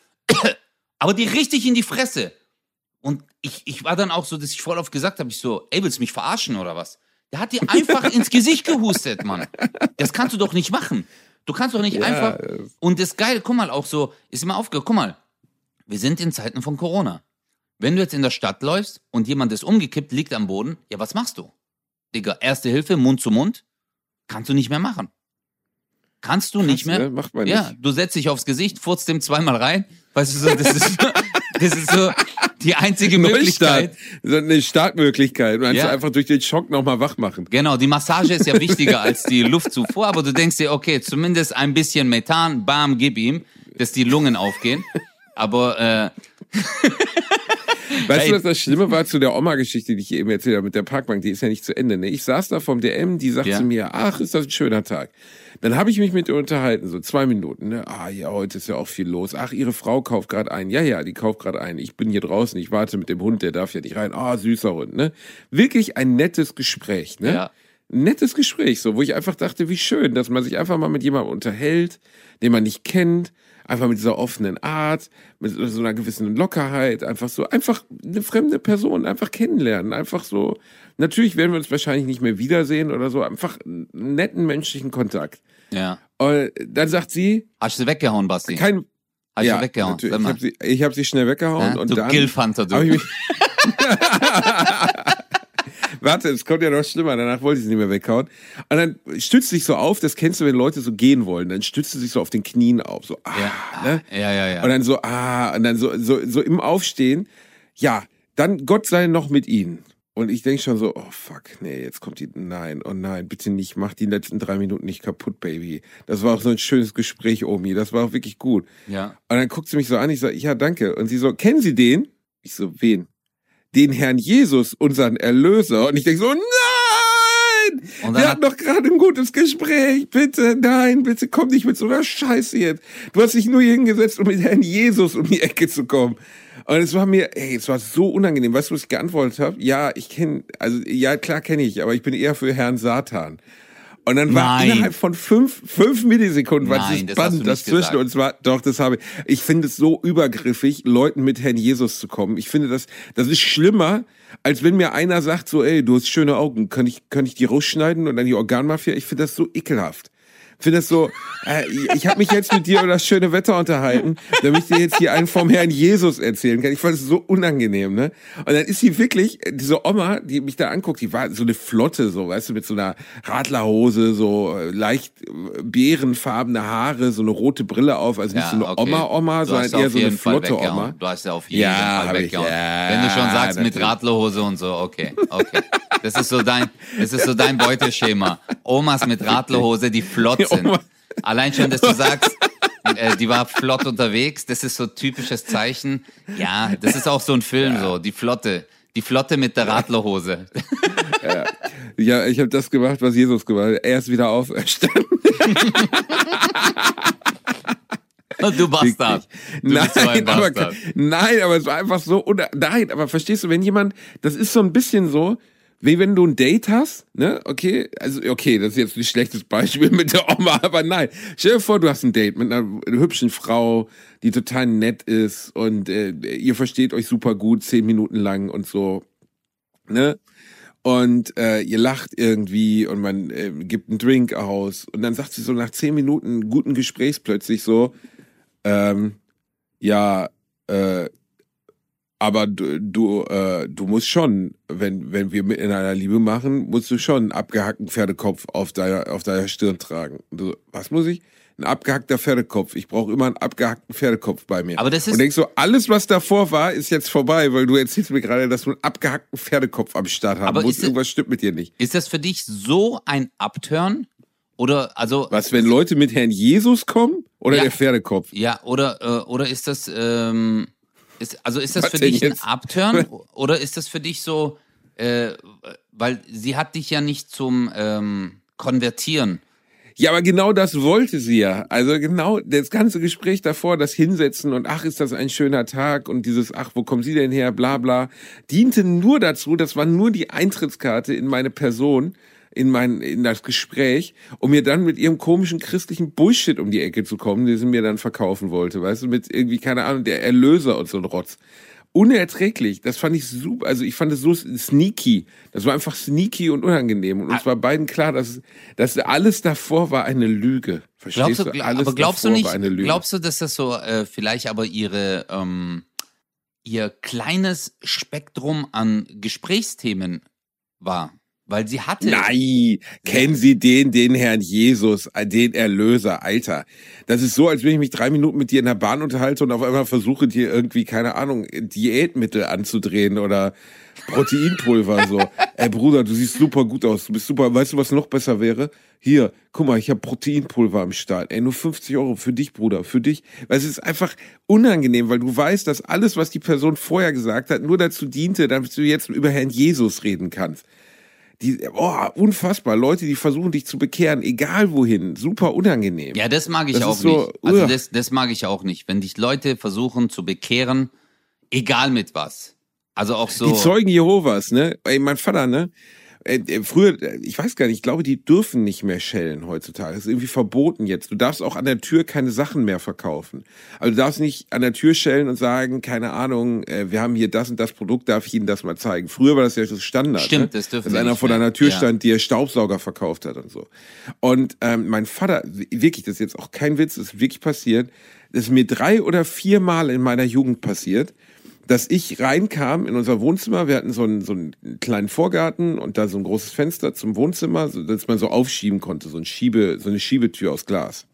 Aber die richtig in die Fresse. Und ich, ich war dann auch so, dass ich voll oft gesagt habe, ich so, ey, willst du mich verarschen oder was? Der hat dir einfach ins Gesicht gehustet, Mann. Das kannst du doch nicht machen. Du kannst doch nicht Ja, einfach... das- Und das Geile, guck mal, auch so, ist mir aufgehört, guck mal, wir sind in Zeiten von Corona. Wenn du jetzt in der Stadt läufst und jemand ist umgekippt, liegt am Boden, ja, was machst du? Digga, Erste Hilfe, Mund zu Mund, kannst du nicht mehr machen. Kannst du nicht mehr. ne? Macht man Ja, nicht. du setzt dich aufs Gesicht, furzt dem zweimal rein. Weißt du, so, das ist, das ist so die einzige Möglichkeit. Neustart. So eine Startmöglichkeit. Du kannst Ja. einfach durch den Schock nochmal wach machen. Genau, die Massage ist ja wichtiger als die Luftzufuhr, aber du denkst dir, okay, zumindest ein bisschen Methan, bam, gib ihm, dass die Lungen aufgehen. Aber äh, Weißt Ey. du, was das Schlimme war zu der Oma-Geschichte, die ich eben erzählt habe mit der Parkbank? Die ist ja nicht zu Ende. Ne? Ich saß da vom D M, die sagte Ja. mir, ach, ist das ein schöner Tag. Dann habe ich mich mit ihr unterhalten, so zwei Minuten. Ne? Ah ja, heute ist ja auch viel los. Ach, ihre Frau kauft gerade ein. Ja, ja, die kauft gerade ein. Ich bin hier draußen, ich warte mit dem Hund, der darf ja nicht rein. Ah, süßer Hund. Ne? Wirklich ein nettes Gespräch. Ne? Ja. Ein nettes Gespräch, so, wo ich einfach dachte, wie schön, dass man sich einfach mal mit jemandem unterhält, den man nicht kennt, einfach mit dieser offenen Art, mit so einer gewissen Lockerheit, einfach so, einfach eine fremde Person einfach kennenlernen, einfach so, natürlich werden wir uns wahrscheinlich nicht mehr wiedersehen oder so, einfach einen netten menschlichen Kontakt. ja. Und dann sagt sie, Hast du sie weggehauen, Basti? kein, Hast du ja, sie weggehauen? natürlich, Sag ich mal. habe sie, ich hab sie schnell weggehauen Ja, und du dann Gilfhunter, du. hab ich mich Warte, es kommt ja noch schlimmer, danach wollte ich sie nicht mehr weghauen. Und dann stützt sich so auf, das kennst du, wenn Leute so gehen wollen, dann stützt sie sich so auf den Knien auf, so, ah, Ja, ne? ja, ja, ja. Und dann so, ah, und dann so, so, so im Aufstehen, ja, dann Gott sei noch mit ihnen. Und ich denk schon so, oh fuck, nee, jetzt kommt die, nein, oh nein, bitte nicht, mach die letzten drei Minuten nicht kaputt, Baby. Das war auch so ein schönes Gespräch, Omi, das war auch wirklich gut. ja. Und dann guckt sie mich so an, ich sage, ja, danke. Und sie so, kennen Sie den? Ich so, wen? Den Herrn Jesus, unseren Erlöser. Und ich denk so, nein! Und dann Wir hat- hatten doch gerade ein gutes Gespräch. Bitte, nein, bitte komm nicht mit so einer Scheiße jetzt. Du hast dich nur hier hingesetzt, um mit Herrn Jesus um die Ecke zu kommen. Und es war mir, ey, es war so unangenehm. Weißt du, was ich geantwortet habe? Ja, ich kenne, also ja, klar kenne ich, aber ich bin eher für Herrn Satan. Und dann war Nein. innerhalb von fünf, fünf Millisekunden war Nein, dieses das hast Band du nicht dazwischen gesagt. und zwar, doch, das habe ich. Ich finde es so übergriffig, Leuten mit Herrn Jesus zu kommen. Ich finde das, das ist schlimmer, als wenn mir einer sagt so, ey, du hast schöne Augen, kann ich, kann ich die rausschneiden und dann die Organmafia? Ich finde das so ekelhaft. Ich finde das so, äh, ich habe mich jetzt mit dir über das schöne Wetter unterhalten, damit ich dir jetzt hier einen vom Herrn Jesus erzählen kann. Ich fand es so unangenehm, ne? Und dann ist sie wirklich, diese Oma, die mich da anguckt, die war so eine Flotte, so, weißt du, mit so einer Radlerhose, so äh, leicht äh, beerenfarbene Haare, so eine rote Brille auf, also nicht Ja, so eine okay. Oma-Oma, Du sondern hast eher auf so eine jeden Fall flotte weggehauen. Oma. Du hast ja auf jeden Ja, Fall hab ich, weggehauen. ja, Wenn du schon sagst, mit natürlich. Radlerhose und so, okay, okay. Das ist so dein, das ist so dein Beuteschema. Omas mit Radlerhose, die flott Die sind. Oma- Allein schon, dass du sagst, äh, die war flott unterwegs, das ist so typisches Zeichen. Ja, das ist auch so ein Film so, die Flotte. Die Flotte mit der Radlerhose. Ja, ich habe das gemacht, was Jesus gemacht hat. Er ist wieder auferstanden. Du Bastard. Du Nein, bist so ein aber, Bastard. nein, aber es war einfach so, oder, nein, aber verstehst du, wenn jemand, das ist so ein bisschen so, wie wenn du ein Date hast, ne, okay, also, okay, das ist jetzt ein schlechtes Beispiel mit der Oma, aber nein, stell dir vor, du hast ein Date mit einer, einer hübschen Frau, die total nett ist und äh, ihr versteht euch super gut, zehn Minuten lang und so, ne, und äh, ihr lacht irgendwie und man äh, gibt einen Drink aus und dann sagt sie so nach zehn Minuten guten Gesprächs plötzlich so, ähm, ja, äh, aber du, du, äh, du musst schon, wenn, wenn wir mit in einer Liebe machen, musst du schon einen abgehackten Pferdekopf auf deiner, auf deiner Stirn tragen. Und du, so, was muss ich? ein abgehackter Pferdekopf. Ich brauche immer einen abgehackten Pferdekopf bei mir. Aber das ist und denkst so, alles, was davor war, ist jetzt vorbei, weil du erzählst mir gerade, dass du einen abgehackten Pferdekopf am Start haben musst. Irgendwas stimmt mit dir nicht. Ist das für dich so ein Upturn? Oder, also. Was, wenn Leute mit Herrn Jesus kommen? Oder ja, der Pferdekopf? Ja, oder, äh, oder ist das, ähm, ist, also ist das was für dich jetzt? Ein Upturn? Oder ist das für dich so, äh, weil sie hat dich ja nicht zum, ähm, Konvertieren. Ja, aber genau das wollte sie ja. Also genau das ganze Gespräch davor, das Hinsetzen und ach, ist das ein schöner Tag und dieses ach, wo kommen Sie denn her, bla bla, diente nur dazu, das war nur die Eintrittskarte in meine Person, in mein in das Gespräch, um mir dann mit ihrem komischen christlichen Bullshit um die Ecke zu kommen, den sie mir dann verkaufen wollte, weißt du, mit irgendwie, keine Ahnung, der Erlöser und so ein Rotz. Unerträglich, das fand ich super, also ich fand es so sneaky, das war einfach sneaky und unangenehm und uns war beiden klar, dass, dass alles davor war eine Lüge. Verstehst glaubst du? du? Alles aber glaubst du nicht, Lüge. Glaubst du, dass das so äh, vielleicht aber ihre ähm, ihr kleines Spektrum an Gesprächsthemen war? Weil sie hatte... Nein, kennen Sie den, den Herrn Jesus, den Erlöser, Alter. Das ist so, als wenn ich mich drei Minuten mit dir in der Bahn unterhalte und auf einmal versuche, dir irgendwie, keine Ahnung, Diätmittel anzudrehen oder Proteinpulver, so. Ey, Bruder, du siehst super gut aus, du bist super, weißt du, was noch besser wäre? Hier, guck mal, ich habe Proteinpulver am Start. Ey, nur fünfzig Euro für dich, Bruder, für dich. Weil es ist einfach unangenehm, weil du weißt, dass alles, was die Person vorher gesagt hat, nur dazu diente, damit du jetzt über Herrn Jesus reden kannst. Die, oh, unfassbar. Leute, die versuchen, dich zu bekehren, egal wohin. Super unangenehm. Ja, das mag ich das auch so, nicht. Also das, das mag ich auch nicht. Wenn dich Leute versuchen zu bekehren, egal mit was. Also auch so. Die Zeugen Jehovas, ne? Ey, mein Vater, ne? Äh, früher, ich weiß gar nicht, ich glaube, die dürfen nicht mehr schellen heutzutage. Das ist irgendwie verboten jetzt. Du darfst auch an der Tür keine Sachen mehr verkaufen. Also du darfst nicht an der Tür schellen und sagen, keine Ahnung, äh, wir haben hier das und das Produkt, darf ich Ihnen das mal zeigen. Früher war das ja das Standard. Stimmt, ne? das dürfen Dass einer vor deiner Tür ja. stand, dir Staubsauger verkauft hat und so. Und ähm, mein Vater, wirklich, das ist jetzt auch kein Witz, das ist wirklich passiert, das ist mir drei oder vier Mal in meiner Jugend passiert, dass ich reinkam in unser Wohnzimmer, wir hatten so einen, so einen kleinen Vorgarten und da so ein großes Fenster zum Wohnzimmer, so, dass man so aufschieben konnte, so, ein Schiebe, so eine Schiebetür aus Glas.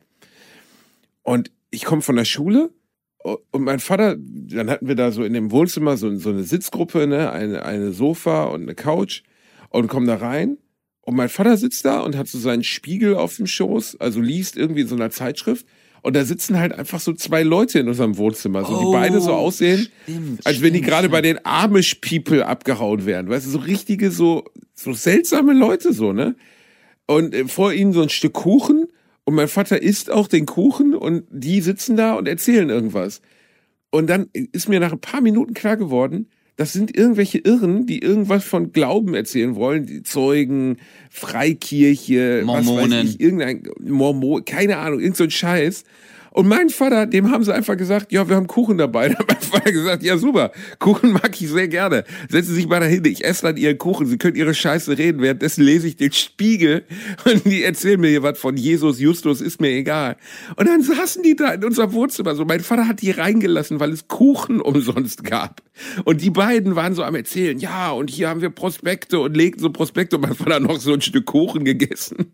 Und ich komme von der Schule und mein Vater, dann hatten wir da so in dem Wohnzimmer so, so eine Sitzgruppe, ne, eine, eine Sofa und eine Couch und komme da rein und mein Vater sitzt da und hat so seinen Spiegel auf dem Schoß, also liest irgendwie in so einer Zeitschrift. Und da sitzen halt einfach so zwei Leute in unserem Wohnzimmer, so, die oh, beide so aussehen, stimmt, als wenn die gerade bei den Amish People abgehauen wären. Weißt du, so richtige, so, so seltsame Leute, so, ne? Und äh, vor ihnen so ein Stück Kuchen und mein Vater isst auch den Kuchen und die sitzen da und erzählen irgendwas. Und dann ist mir nach ein paar Minuten klar geworden, das sind irgendwelche Irren, die irgendwas von Glauben erzählen wollen. Die Zeugen, Freikirche, Mormonen. was weiß ich, irgendein Mormon, keine Ahnung, irgend so ein Scheiß. Und mein Vater, dem haben sie einfach gesagt, ja, wir haben Kuchen dabei. Da hat mein Vater gesagt, ja super, Kuchen mag ich sehr gerne. Setzen Sie sich mal dahin, ich esse dann Ihren Kuchen, Sie können Ihre Scheiße reden. Währenddessen lese ich den Spiegel und die erzählen mir hier was von Jesus, Justus, ist mir egal. Und dann saßen die da in unserem Wohnzimmer. So, mein Vater hat die reingelassen, weil es Kuchen umsonst gab. Und die beiden waren so am Erzählen, ja, und hier haben wir Prospekte und legten so Prospekte und mein Vater hat noch so ein Stück Kuchen gegessen.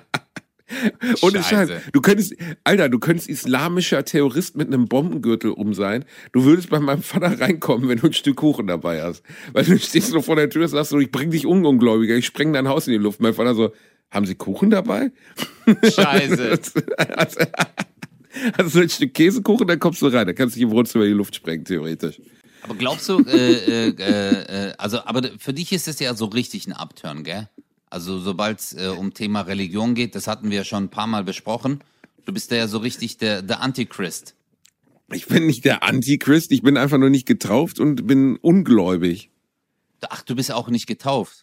Ohne Scheiß. Du könntest, Alter, du könntest islamischer Terrorist mit einem Bombengürtel um sein. Du würdest bei meinem Vater reinkommen, wenn du ein Stück Kuchen dabei hast. Weil du stehst so vor der Tür und sagst so, ich bring dich um, Ungläubiger, ich spreng dein Haus in die Luft. Mein Vater so, haben Sie Kuchen dabei? Scheiße. Also, also so ein Stück Käsekuchen, dann kommst du rein, dann kannst du dich im Wohnzimmer in die Luft sprengen, theoretisch. Aber glaubst du, äh, äh, äh, also, aber für dich ist es ja so richtig ein Upturn, gell? Also sobald es äh, um Thema Religion geht, das hatten wir ja schon ein paar Mal besprochen. Du bist ja so richtig der, der Antichrist. Ich bin nicht der Antichrist, ich bin einfach nur nicht getauft und bin ungläubig. Ach, du bist auch nicht getauft.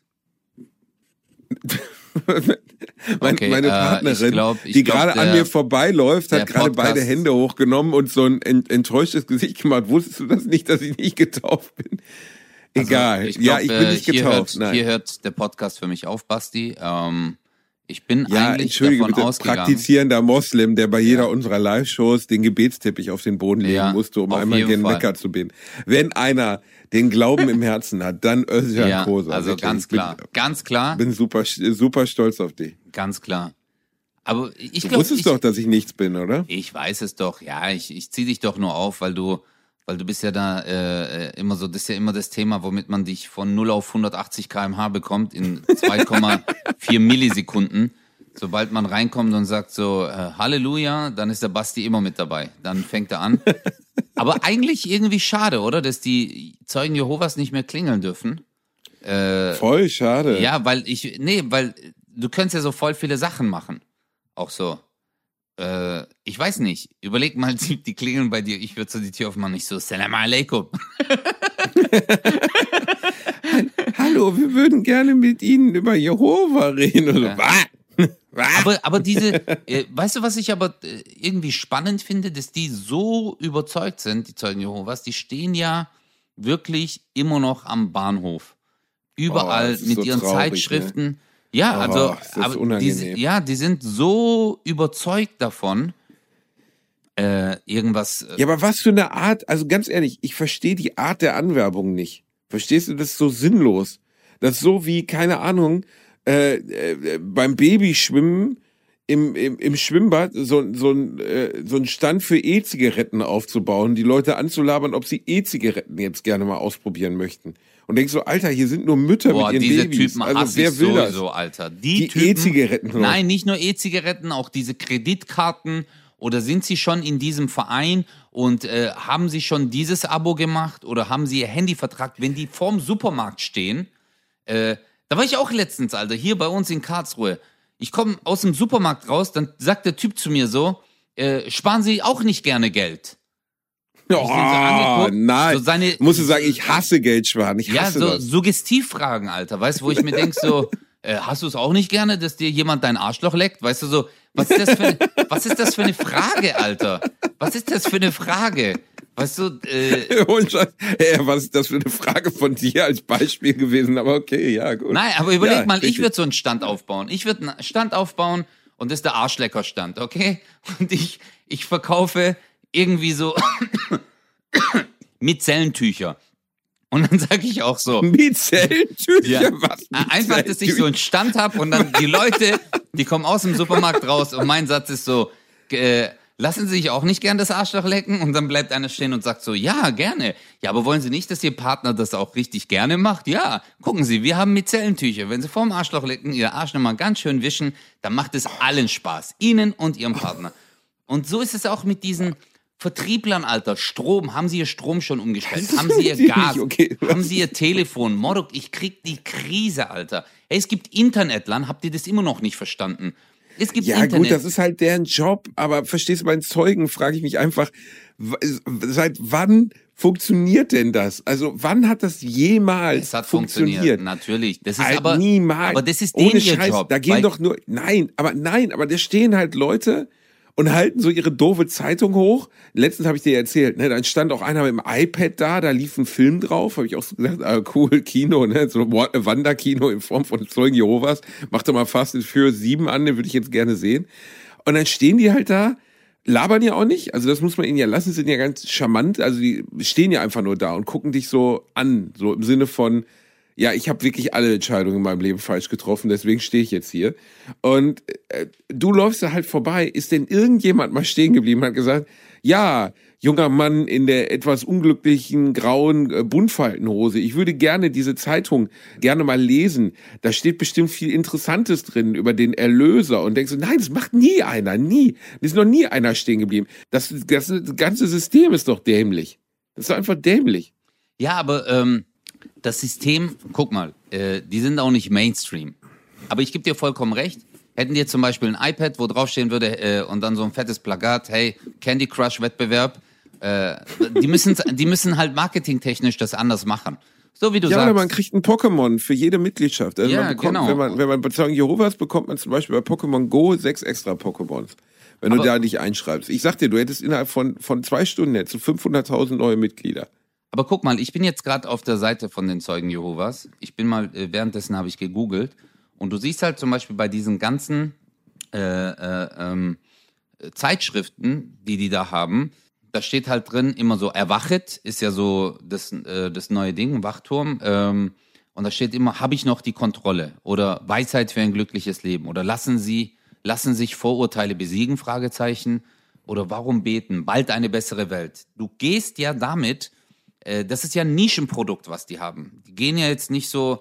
mein, okay, meine äh, Partnerin, ich glaub, ich die glaub, gerade an mir vorbeiläuft, hat gerade beide Hände hochgenommen und so ein ent, enttäuschtes Gesicht gemacht. Wusstest du das nicht, dass ich nicht getauft bin? Egal, also, ich glaub, ja, ich bin nicht hier getauft. Hört, nein. Hier hört der Podcast für mich auf, Basti. Ähm, ich bin ja, eigentlich entschuldige davon bitte, ausgegangen. praktizierender Moslem, der bei jeder ja. unserer Live-Shows den Gebetsteppich auf den Boden legen ja, musste, um einmal gen Mekka zu beten. Wenn einer den Glauben im Herzen hat, dann Özcan ja, Kosa. Also wirklich. ganz klar, bin, ganz klar. Bin super, super stolz auf dich. Ganz klar. Aber ich Du glaube, wusstest ich, doch, dass ich nichts bin, oder? ich weiß es doch. Ja, ich, ich ziehe dich doch nur auf, weil du, weil du bist ja da äh, immer so, das ist ja immer das Thema, womit man dich von null auf hundertachtzig Kilometer pro Stunde bekommt in zwei Komma vier Millisekunden. Sobald man reinkommt und sagt so, äh, Halleluja, dann ist der Basti immer mit dabei. Dann fängt er an. Aber eigentlich irgendwie schade, oder? Dass die Zeugen Jehovas nicht mehr klingeln dürfen. Äh, Voll schade. ja, weil ich, nee, weil du könntest ja so voll viele Sachen machen. Auch so. Äh, ich weiß nicht. Überleg mal, die klingeln bei dir. Ich würde so die Tür aufmachen. Ich so, Salam alaikum. Hallo, wir würden gerne mit Ihnen über Jehova reden. Und so, Ja. "Bah, bah." Aber, aber diese, äh, weißt du, was ich aber äh, irgendwie spannend finde, dass die so überzeugt sind, die Zeugen Jehovas, die stehen ja wirklich immer noch am Bahnhof. Überall Oh, das ist mit so ihren traurig, Zeitschriften. Ja, Oh, also, ist das aber unangenehm. die, ja, die sind so überzeugt davon, äh, irgendwas. Äh, Ja, aber was für eine Art, also ganz ehrlich, ich verstehe die Art der Anwerbung nicht. Verstehst du, das ist so sinnlos. Das ist so wie, keine Ahnung, äh, äh, beim Babyschwimmen im, im, im Schwimmbad so, so, ein, äh, so ein Stand für E-Zigaretten aufzubauen, die Leute anzulabern, ob sie E-Zigaretten jetzt gerne mal ausprobieren möchten. Und denkst so, Alter, hier sind nur Mütter Boah, mit ihren diese Babys. Typen Also hasse wer ich will das? sowieso, Alter. Die, Die Typen, E-Zigaretten nur. Nein, nicht nur E-Zigaretten, auch diese Kreditkarten. Oder sind sie schon in diesem Verein und äh, haben sie schon dieses Abo gemacht oder haben sie ihr Handy vertragt, wenn die vorm Supermarkt stehen? Äh, da war ich auch letztens, Alter, hier bei uns in Karlsruhe. Ich komme aus dem Supermarkt raus, dann sagt der Typ zu mir so, äh, sparen Sie auch nicht gerne Geld? Oh, den so angeguckt, nein. so seine- Musst du sagen, ich hasse Geld sparen. Ich Ja, hasse so das. Suggestivfragen, Alter, weißt du, wo ich mir denk so, äh, hast du es auch nicht gerne, dass dir jemand dein Arschloch leckt? Weißt du so, was ist das für eine, was ist das für eine Frage, Alter? Was ist das für eine Frage? Weißt du, äh, Und schon, ey, was ist das für eine Frage von dir als Beispiel gewesen? Aber okay, ja, gut. nein, aber überleg Ja, mal, ich richtig. würde so einen Stand aufbauen. Ich würde einen Stand aufbauen und das ist der Arschleckerstand, okay? Und ich, ich verkaufe irgendwie so Micellentücher. Und dann sage ich auch so, Micellentücher? Ja. Was? einfach, dass ich so einen Stand habe und dann die Leute, die kommen aus dem Supermarkt raus und mein Satz ist so, äh, lassen Sie sich auch nicht gern das Arschloch lecken? Und dann bleibt einer stehen und sagt so, ja, gerne. Ja, aber wollen Sie nicht, dass Ihr Partner das auch richtig gerne macht? Ja, gucken Sie, wir haben Micellentücher. Wenn Sie vorm Arschloch lecken, Ihr Arsch nochmal ganz schön wischen, dann macht es allen Spaß. Ihnen und Ihrem Partner. Und so ist es auch mit diesen Vertrieblern, Alter. Strom, haben Sie Ihr Strom schon umgestellt? Haben Sie Ihr mit dir Gas? nicht? Okay. Haben Sie Ihr Telefon? Modok, ich krieg die Krise, Alter. Hey, es gibt Internetland, habt ihr das immer noch nicht verstanden? Es gibt Ja, Internet. gut, das ist halt deren Job, aber verstehst du, bei den Zeugen frage ich mich einfach, w- seit wann funktioniert denn das? Also, wann hat das jemals Es hat funktioniert? funktioniert, natürlich. Das ist Halt aber niemals. Aber das ist Ohne denen ihr Scheiß, Job. da gehen weil- doch nur, nein, aber nein, aber da stehen halt Leute und halten so ihre doofe Zeitung hoch. Letztens habe ich dir erzählt, ne, dann stand auch einer mit dem iPad da, da lief ein Film drauf, habe ich auch so gesagt, ah, cool, Kino, ne, so ein Wanderkino in Form von Zeugen Jehovas, mach doch mal Fast and Furious sieben an, den würde ich jetzt gerne sehen. Und dann stehen die halt da, labern ja auch nicht, also das muss man ihnen ja lassen, sind ja ganz charmant, also die stehen ja einfach nur da und gucken dich so an, so im Sinne von, ja, ich habe wirklich alle Entscheidungen in meinem Leben falsch getroffen, deswegen stehe ich jetzt hier. Und äh, du läufst da halt vorbei. Ist denn irgendjemand mal stehen geblieben und hat gesagt, ja, junger Mann in der etwas unglücklichen grauen äh, Buntfaltenhose, ich würde gerne diese Zeitung gerne mal lesen. Da steht bestimmt viel Interessantes drin über den Erlöser. Und denkst du, nein, das macht nie einer, nie. Da ist noch nie einer stehen geblieben. Das, das, das ganze System ist doch dämlich. Das ist doch einfach dämlich. Ja, aber ähm, das System, guck mal, äh, die sind auch nicht Mainstream. Aber ich gebe dir vollkommen recht. Hätten die jetzt zum Beispiel ein iPad, wo draufstehen würde äh, und dann so ein fettes Plakat, hey, Candy Crush Wettbewerb, äh, die müssen die müssen halt marketingtechnisch das anders machen. So wie du Ja, sagst. oder man kriegt ein Pokémon für jede Mitgliedschaft. Also Ja, man bekommt, genau. wenn man, wenn man bei Zeugen Jehovas bekommt man zum Beispiel bei Pokémon Go sechs extra Pokémons. Wenn Aber- du da dich einschreibst. Ich sag dir, du hättest innerhalb von, von zwei Stunden hättest du fünfhunderttausend neue Mitglieder. Aber guck mal, ich bin jetzt gerade auf der Seite von den Zeugen Jehovas. Ich bin mal, äh, währenddessen habe ich gegoogelt. Und du siehst halt zum Beispiel bei diesen ganzen äh, äh, ähm, Zeitschriften, die die da haben, da steht halt drin immer so, erwachet, ist ja so das, äh, das neue Ding, Wachturm. Ähm, und da steht immer, habe ich noch die Kontrolle? Oder Weisheit für ein glückliches Leben? Oder lassen Sie, lassen sich Vorurteile besiegen, Fragezeichen, oder warum beten, bald eine bessere Welt. Du gehst ja damit, äh, das ist ja ein Nischenprodukt, was die haben. Die gehen ja jetzt nicht so...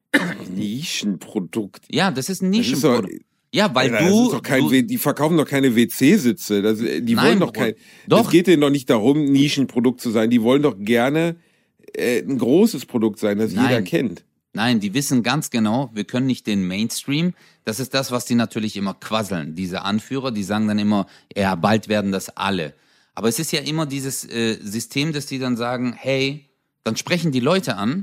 Nischenprodukt? Ja, das ist ein Nischenprodukt. Ist doch, ja, weil ja, du, das ist doch kein, du... Die verkaufen doch keine W C-Sitze. Das, die Nein, wollen doch kein... Doch. Es geht denen doch nicht darum, ein Nischenprodukt zu sein. Die wollen doch gerne äh, ein großes Produkt sein, das Nein. jeder kennt. Nein, die wissen ganz genau, wir können nicht den Mainstream, das ist das, was die natürlich immer quasseln, diese Anführer, die sagen dann immer, ja, bald werden das alle. Aber es ist ja immer dieses äh, System, dass die dann sagen, hey, dann sprechen die Leute an,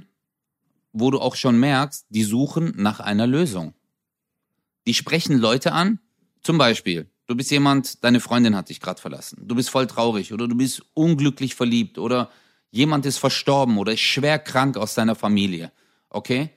wo du auch schon merkst, die suchen nach einer Lösung. Die sprechen Leute an, zum Beispiel, du bist jemand, deine Freundin hat dich gerade verlassen, du bist voll traurig oder du bist unglücklich verliebt oder jemand ist verstorben oder ist schwer krank aus deiner Familie. Okay?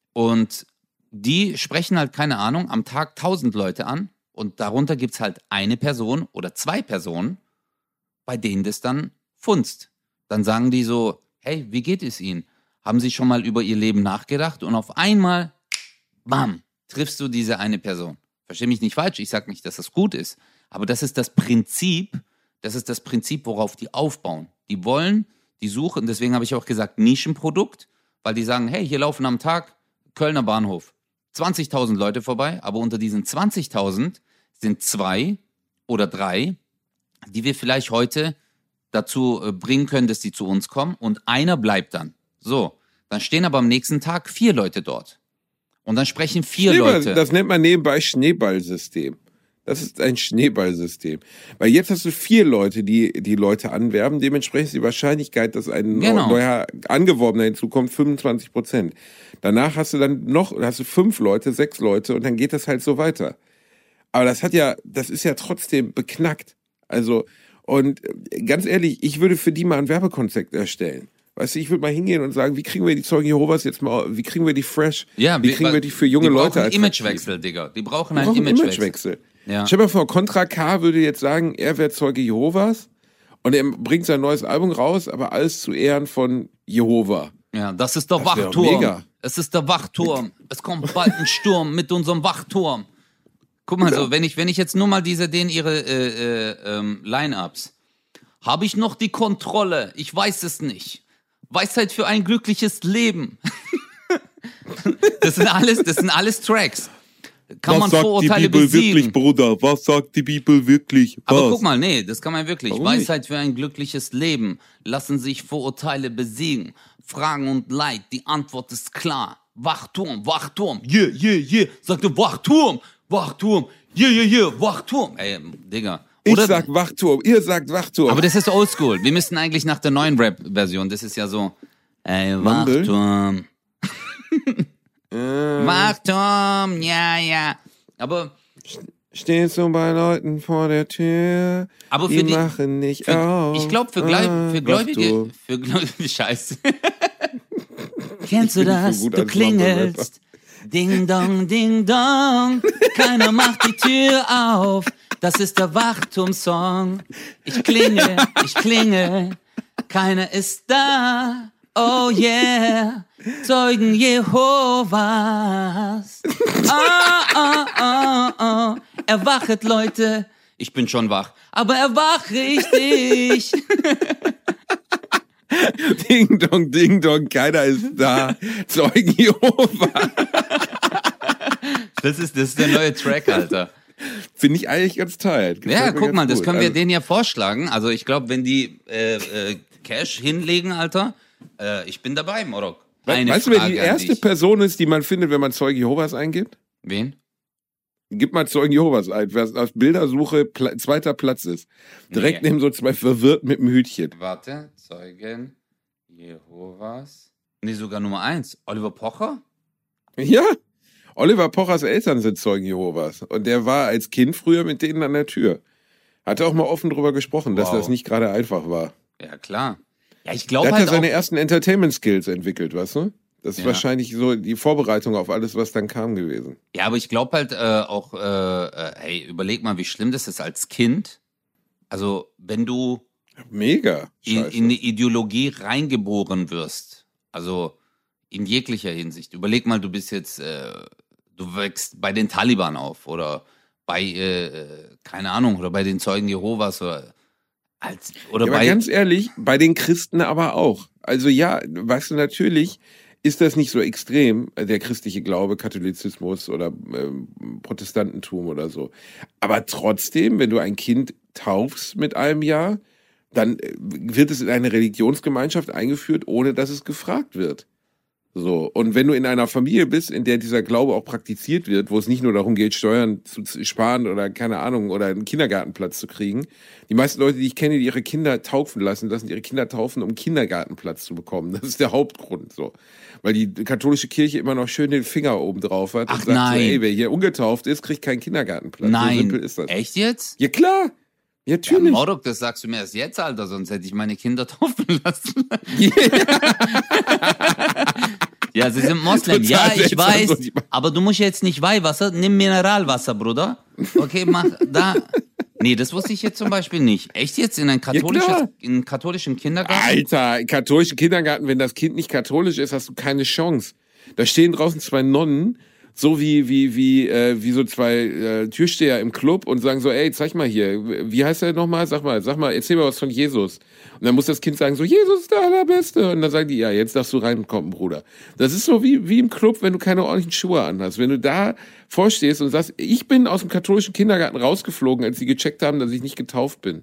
Und die sprechen halt, keine Ahnung, am Tag tausend Leute an und darunter gibt's halt eine Person oder zwei Personen, bei denen das dann funzt. Dann sagen die so, hey, wie geht es Ihnen? Haben Sie schon mal über Ihr Leben nachgedacht? Und auf einmal, bam, triffst du diese eine Person. Versteh mich nicht falsch, ich sag nicht, dass das gut ist, aber das ist das Prinzip, das ist das Prinzip, worauf die aufbauen. Die wollen, die suchen, deswegen habe ich auch gesagt, Nischenprodukt, weil die sagen, hey, hier laufen am Tag Kölner Bahnhof zwanzigtausend Leute vorbei, aber unter diesen zwanzigtausend sind zwei oder drei, die wir vielleicht heute dazu bringen können, dass die zu uns kommen und einer bleibt dann. So, dann stehen aber am nächsten Tag vier Leute dort. Und dann sprechen vier Schneeball, Leute. Das nennt man nebenbei Schneeballsystem. Das ist ein Schneeballsystem. Weil jetzt hast du vier Leute, die die Leute anwerben. Dementsprechend ist die Wahrscheinlichkeit, dass ein Genau. neuer Angeworbener hinzukommt, fünfundzwanzig Prozent. Danach hast du dann noch, hast du fünf Leute, sechs Leute und dann geht das halt so weiter. Aber das hat ja, das ist ja trotzdem beknackt. Also, und ganz ehrlich, ich würde für die mal ein Werbekonzept erstellen. Weißt du, ich würde mal hingehen und sagen, wie kriegen wir die Zeugen Jehovas jetzt mal, wie kriegen wir die fresh, Ja, wie kriegen wir, wir die für junge die Leute brauchen einen attraktiv? Imagewechsel, Digga. Die brauchen Wir einen brauchen Imagewechsel. Imagewechsel. Ja. Stell dir mal vor, Contra K würde jetzt sagen, er wäre Zeuge Jehovas und er bringt sein neues Album raus, aber alles zu Ehren von Jehova. Ja, das ist der Das wär Wachturm. mega. Es ist der Wachturm. Es kommt bald ein Sturm mit unserem Wachturm. Guck mal, so, wenn ich, wenn ich jetzt nur mal diese, den ihre äh, äh, ähm, Line-Ups. Habe ich noch die Kontrolle? Ich weiß es nicht. Weisheit für ein glückliches Leben. Das sind alles, das sind alles Tracks. Kann man Vorurteile besiegen. Bruder? Was sagt die Bibel wirklich? Was? Aber guck mal, nee, das kann man wirklich. Warum Weisheit für ein glückliches Leben. Lassen sich Vorurteile besiegen. Fragen und Leid, die Antwort ist klar. Wachturm, Wachturm, yeah, yeah, yeah. Sagte Wachturm, Wachturm, yeah, yeah, yeah, Wachturm. Ey, Digga. Ich Oder, sag Wachturm, ihr sagt Wachturm. aber das ist oldschool. Wir müssten eigentlich nach der neuen Rap-Version, das ist ja so, ey, Mumble? Wachturm. äh, Wachturm, ja, ja. Aber, Stehst du bei Leuten vor der Tür, aber die für die, machen nicht für, auf. ich glaube, für, Gläub, Ah, für Gläubige, Wachturm. für Gläubige, Scheiße. Kennst du Ich bin nicht das? so gut Du als klingelst. Ding dong, ding dong. Keiner macht die Tür auf. Das ist der Wachturm-Song. Ich klingel, ich klingel. Keiner ist da. Oh yeah. Zeugen Jehovas. Oh, oh, oh, oh. Erwachet, Leute. Ich bin schon wach. Aber erwach richtig. Ding dong, ding dong, keiner ist da. Zeugen Jehova. Das ist, das ist der neue Track, Alter. Finde ich eigentlich ganz tight. Gefällt Ja, mir guck ganz mal, das gut. können wir Also, denen ja vorschlagen. Also ich glaube, wenn die äh, äh, Cash hinlegen, Alter, äh, ich bin dabei, Morok. Eine weißt du, wer Frage die an erste dich. Person ist, die man findet, wenn man Zeugen Jehovas eingibt? Wen? Gib mal Zeugen Jehovas ein, wer auf Bildersuche pla- zweiter Platz ist. Direkt Nee. neben so zwei verwirrt mit dem Hütchen. Warte, Zeugen Jehovas. Nee, sogar Nummer eins. Oliver Pocher? Ja, Oliver Pochers Eltern sind Zeugen Jehovas. Und der war als Kind früher mit denen an der Tür. Hat er auch mal offen drüber gesprochen, dass Wow. das nicht gerade einfach war. Ja, klar. Ja, ich Da glaube hat halt er seine auch... ersten Entertainment-Skills entwickelt, weißt du? Das ist Ja. wahrscheinlich so die Vorbereitung auf alles, was dann kam gewesen. Ja, aber ich glaube halt äh, auch, äh, äh, hey, überleg mal, wie schlimm das ist als Kind. Also, wenn du Mega. in, Scheiße. in eine Ideologie reingeboren wirst, also in jeglicher Hinsicht. Überleg mal, du bist jetzt, äh, du wächst bei den Taliban auf oder bei, äh, keine Ahnung, oder bei den Zeugen Jehovas oder als, oder ja, bei. Aber ganz ehrlich, bei den Christen aber auch. Also ja, weißt du, natürlich ist das nicht so extrem, der christliche Glaube, Katholizismus oder ähm, Protestantentum oder so. Aber trotzdem, wenn du ein Kind taufst mit einem Jahr, dann wird es in eine Religionsgemeinschaft eingeführt, ohne dass es gefragt wird. So. Und wenn du in einer Familie bist, in der dieser Glaube auch praktiziert wird, wo es nicht nur darum geht, Steuern zu sparen oder keine Ahnung, oder einen Kindergartenplatz zu kriegen. Die meisten Leute, die ich kenne, die ihre Kinder taufen lassen, lassen ihre Kinder taufen, um einen Kindergartenplatz zu bekommen. Das ist der Hauptgrund, so. Weil die katholische Kirche immer noch schön den Finger oben drauf hat. Ach, und sagt nein. so, ey, wer hier ungetauft ist, kriegt keinen Kindergartenplatz. Nein. So simpel ist das. Echt jetzt? Ja, klar. Ja, Ja, natürlich. Mordok, das sagst du mir erst jetzt, Alter, sonst hätte ich meine Kinder taufen lassen. Ja, sie sind Moslem. Total Ja, ich seltsam, weiß. so die- Aber du musst jetzt nicht Weihwasser, nimm Mineralwasser, Bruder. Okay, mach da. Nee, das wusste ich jetzt zum Beispiel nicht. Echt jetzt in ein katholisches, klar. in einen katholischen Kindergarten? Alter, im katholischen Kindergarten, wenn das Kind nicht katholisch ist, hast du keine Chance. Da stehen draußen zwei Nonnen, so wie wie wie äh, wie so zwei äh, Türsteher im Club und sagen so, ey, zeig mal hier, wie heißt er nochmal? Sag mal, sag mal, erzähl mal was von Jesus. Und dann muss das Kind sagen so, Jesus ist der Allerbeste. Und dann sagen die, ja, jetzt darfst du reinkommen, Bruder. Das ist so wie wie im Club, wenn du keine ordentlichen Schuhe anhast. Wenn du da vorstehst und sagst, ich bin aus dem katholischen Kindergarten rausgeflogen, als sie gecheckt haben, dass ich nicht getauft bin.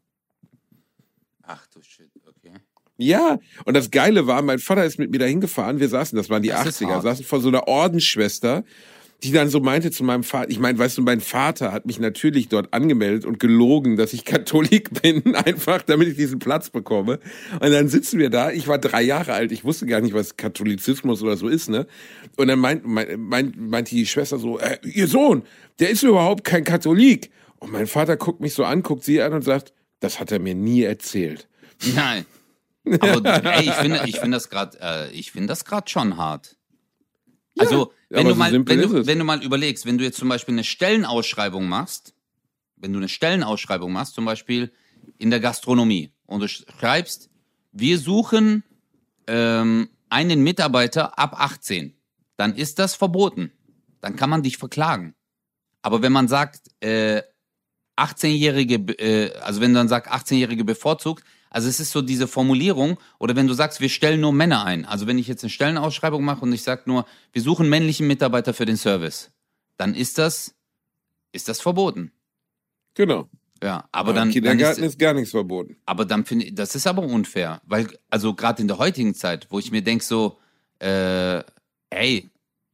Ach du Shit, okay. Ja, und das Geile war, mein Vater ist mit mir dahin gefahren, wir saßen, das waren die Das ist achtziger, hart. saßen vor so einer Ordensschwester, die dann so meinte zu meinem Vater, ich meine, weißt du, mein Vater hat mich natürlich dort angemeldet und gelogen, dass ich Katholik bin, einfach damit ich diesen Platz bekomme. Und dann sitzen wir da, ich war drei Jahre alt, ich wusste gar nicht, was Katholizismus oder so ist, ne? Und dann meint, meint, meint, meinte die Schwester so, äh, ihr Sohn, der ist überhaupt kein Katholik. Und mein Vater guckt mich so an, guckt sie an und sagt, das hat er mir nie erzählt. Nein. Aber ey, ich finde, ich finde das gerade, äh, ich finde das gerade schon hart. Also, wenn aber du so mal, simpel wenn ist du, es. wenn du mal überlegst, wenn du jetzt zum Beispiel eine Stellenausschreibung machst, wenn du eine Stellenausschreibung machst, zum Beispiel in der Gastronomie, und du schreibst, wir suchen ähm, einen Mitarbeiter ab achtzehn, dann ist das verboten. Dann kann man dich verklagen. Aber wenn man sagt, äh, achtzehnjährige, äh, also wenn du dann sagst, achtzehnjährige bevorzugt, also es ist so diese Formulierung, oder wenn du sagst, wir stellen nur Männer ein, also wenn ich jetzt eine Stellenausschreibung mache und ich sage nur, wir suchen männlichen Mitarbeiter für den Service, dann ist das, ist das verboten. Genau. Ja, aber Im dann, dann Kindergarten ist, ist gar nichts verboten. aber dann finde ich, das ist aber unfair, weil, also gerade in der heutigen Zeit, wo ich mir denke so, äh, ey,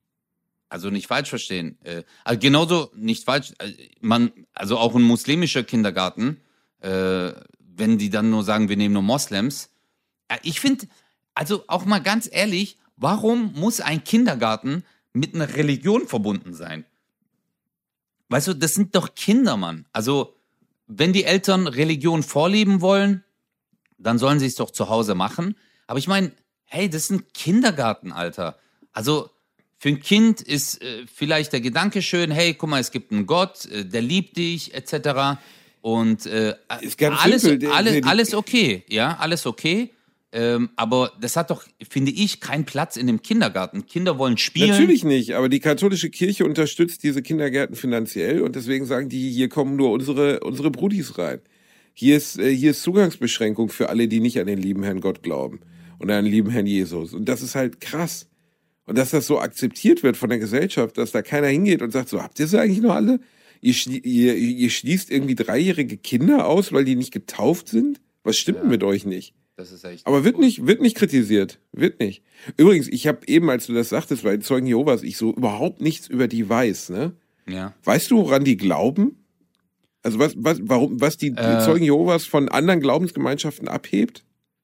also nicht falsch verstehen, äh, also genauso nicht falsch, äh, man, also auch ein muslimischer Kindergarten, äh, wenn die dann nur sagen, wir nehmen nur Moslems. Äh, ich finde, also auch mal ganz ehrlich, warum muss ein Kindergarten mit einer Religion verbunden sein? Weißt du, das sind doch Kinder, Mann. Also, wenn die Eltern Religion vorleben wollen, dann sollen sie es doch zu Hause machen. Aber ich meine, hey, das ist ein Kindergarten, Alter. Also, für ein Kind ist äh, vielleicht der Gedanke schön, hey, guck mal, es gibt einen Gott, äh, der liebt dich, et cetera. Und äh, Ist ganz alles, simpel. Der- alles, der- alles okay, ja, alles okay. Ähm, aber das hat doch, finde ich, keinen Platz in dem Kindergarten. Kinder wollen spielen. Natürlich nicht, aber die katholische Kirche unterstützt diese Kindergärten finanziell und deswegen sagen die, hier kommen nur unsere, unsere Brudis rein. Hier ist, äh, hier ist Zugangsbeschränkung für alle, die nicht an den lieben Herrn Gott glauben und an den lieben Herrn Jesus. Und das ist halt krass. Und dass das so akzeptiert wird von der Gesellschaft, dass da keiner hingeht und sagt, so, habt ihr sie eigentlich noch alle? Ihr, schli- ihr, ihr schließt irgendwie dreijährige Kinder aus, weil die nicht getauft sind? Was stimmt denn mit euch nicht? Das ist echt. Aber wird nicht, wird nicht kritisiert. Wird nicht. Übrigens, ich habe eben, als du das sagtest, bei den Zeugen Jehovas, ich so überhaupt nichts über die weiß, ne? Ja. Weißt du, woran die glauben? Also was, was, warum, was die, die Äh. Zeugen Jehovas von anderen Glaubensgemeinschaften abhebt?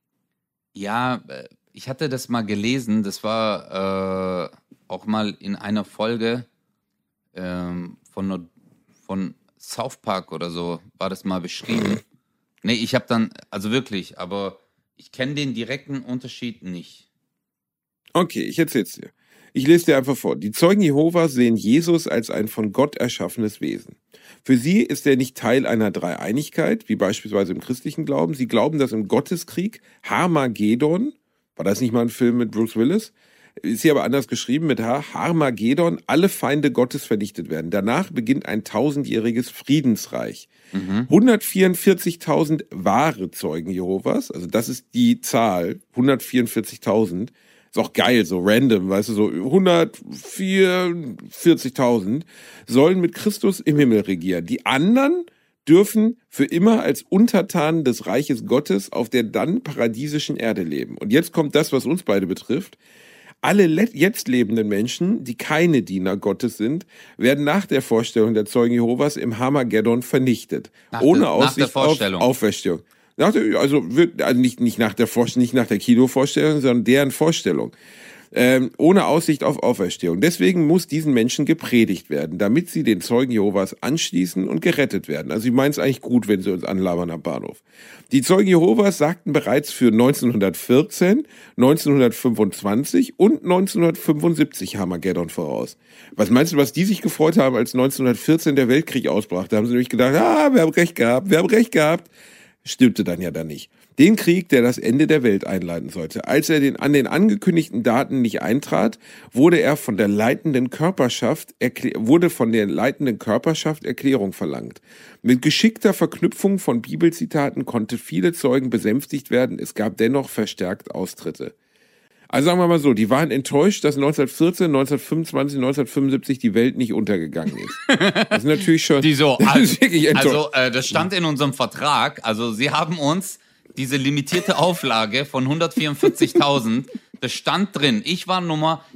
Ja, äh, ich hatte das mal gelesen, das war äh, auch mal in einer Folge ähm, von, einer- von South Park oder so, war das mal beschrieben. Nee, ich habe dann, also wirklich, aber ich kenne den direkten Unterschied nicht. Okay, ich erzähl's dir. Ich lese dir einfach vor. Die Zeugen Jehovas sehen Jesus als ein von Gott erschaffenes Wesen. Für sie ist er nicht Teil einer Dreieinigkeit, wie beispielsweise im christlichen Glauben. Sie glauben, dass im Gotteskrieg Harmagedon, war das nicht mal ein Film mit Bruce Willis, ist hier aber anders geschrieben mit H, Harmagedon, alle Feinde Gottes vernichtet werden. Danach beginnt ein tausendjähriges Friedensreich. Mhm. hundertvierundvierzigtausend wahre Zeugen Jehovas, also das ist die Zahl, hundertvierundvierzigtausend. Ist auch geil, so random, weißt du, so hundertvierundvierzigtausend sollen mit Christus im Himmel regieren. Die anderen dürfen für immer als Untertanen des Reiches Gottes auf der dann paradiesischen Erde leben. Und jetzt kommt das, was uns beide betrifft. Alle jetzt lebenden Menschen, die keine Diener Gottes sind, werden nach der Vorstellung der Zeugen Jehovas im Harmageddon vernichtet. Nach ohne de, Aussicht auf Auferstehung. Nach der, also, wird, also nicht, nicht nach der Vorstellung, nicht nach der Kinovorstellung, sondern deren Vorstellung. Ähm, ohne Aussicht auf Auferstehung. Deswegen muss diesen Menschen gepredigt werden, damit sie den Zeugen Jehovas anschließen und gerettet werden. Also ich meine es eigentlich gut, wenn sie uns anlabern am Bahnhof. Die Zeugen Jehovas sagten bereits für neunzehnhundertvierzehn, neunzehnhundertfünfundzwanzig und neunzehnhundertfünfundsiebzig Harmageddon voraus. Was meinst du, was die sich gefreut haben, als neunzehnhundertvierzehn der Weltkrieg ausbrach? Da haben sie nämlich gedacht, ah, wir haben recht gehabt, wir haben recht gehabt. Stimmte dann ja dann nicht. Den Krieg, der das Ende der Welt einleiten sollte. Als er den, an den angekündigten Daten nicht eintrat, wurde er von der leitenden Körperschaft, wurde von der leitenden Körperschaft Erklärung verlangt. Mit geschickter Verknüpfung von Bibelzitaten konnte viele Zeugen besänftigt werden. Es gab dennoch verstärkt Austritte. Also sagen wir mal so, die waren enttäuscht, dass neunzehnhundertvierzehn, neunzehnhundertfünfundzwanzig, neunzehnhundertfünfundsiebzig die Welt nicht untergegangen ist. Das ist natürlich schon... Die so, das ist wirklich enttäuscht. Also äh, das stand in unserem Vertrag. Also sie haben uns diese limitierte Auflage von hundertvierundvierzigtausend, das stand drin. Ich war Nummer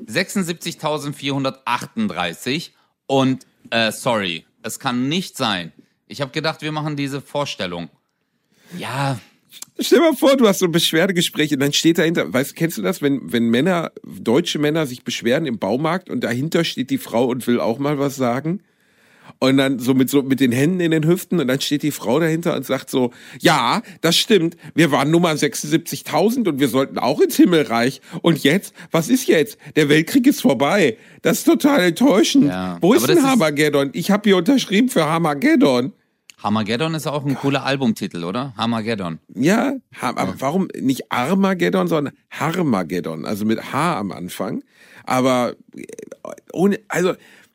sechsundsiebzigtausendvierhundertachtunddreißig und äh, sorry, es kann nicht sein. Ich habe gedacht, wir machen diese Vorstellung. Ja... Stell dir mal vor, du hast so ein Beschwerdegespräch und dann steht dahinter, weißt du, kennst du das, wenn, wenn Männer, deutsche Männer sich beschweren im Baumarkt und dahinter steht die Frau und will auch mal was sagen? Und dann so mit so mit den Händen in den Hüften und dann steht die Frau dahinter und sagt so, ja, das stimmt, wir waren Nummer sechsundsiebzigtausend und wir sollten auch ins Himmelreich. Und jetzt, was ist jetzt? Der Weltkrieg ist vorbei. Das ist total enttäuschend. Ja, wo ist denn Harmageddon? Ich habe hier unterschrieben für Harmageddon. Harmageddon ist auch ein cooler Albumtitel, oder? Harmageddon. Ja, aber ja. Warum nicht Armageddon, sondern Harmageddon, also mit H am Anfang. Aber ohne, also,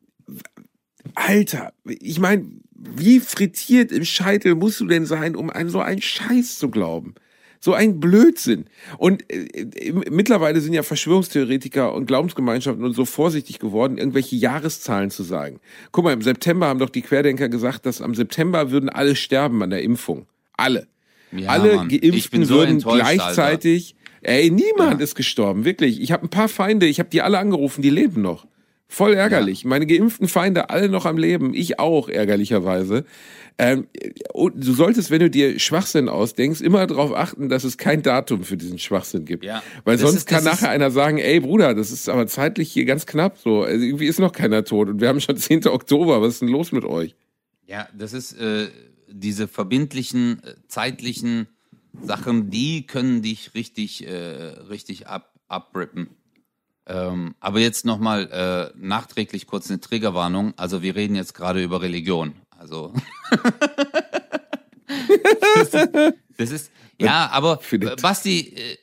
Alter, ich meine, wie frittiert im Scheitel musst du denn sein, um an so einen Scheiß zu glauben? So ein Blödsinn. Und äh, mittlerweile sind ja Verschwörungstheoretiker und Glaubensgemeinschaften und so vorsichtig geworden, irgendwelche Jahreszahlen zu sagen. Guck mal, im September haben doch die Querdenker gesagt, dass am September würden alle sterben an der Impfung. Alle. Ja, alle Mann. Geimpften so würden gleichzeitig... Alter. Ey, niemand ja. ist gestorben, wirklich. Ich habe ein paar Feinde, ich habe die alle angerufen, die leben noch. Voll ärgerlich. Ja. Meine geimpften Feinde, alle noch am Leben. Ich auch, ärgerlicherweise. Ähm, du solltest, wenn du dir Schwachsinn ausdenkst, immer darauf achten, dass es kein Datum für diesen Schwachsinn gibt. Ja. Weil sonst ist, kann nachher einer sagen, ey Bruder, das ist aber zeitlich hier ganz knapp so. Also irgendwie ist noch keiner tot und wir haben schon zehnten Oktober. Was ist denn los mit euch? Ja, das ist äh, diese verbindlichen, äh, zeitlichen Sachen, die können dich richtig, äh, richtig ab, abrippen. Ähm, aber jetzt nochmal äh, nachträglich kurz eine Triggerwarnung. Also wir reden jetzt gerade über Religion. Also das, ist, das ist ja, aber Basti, äh,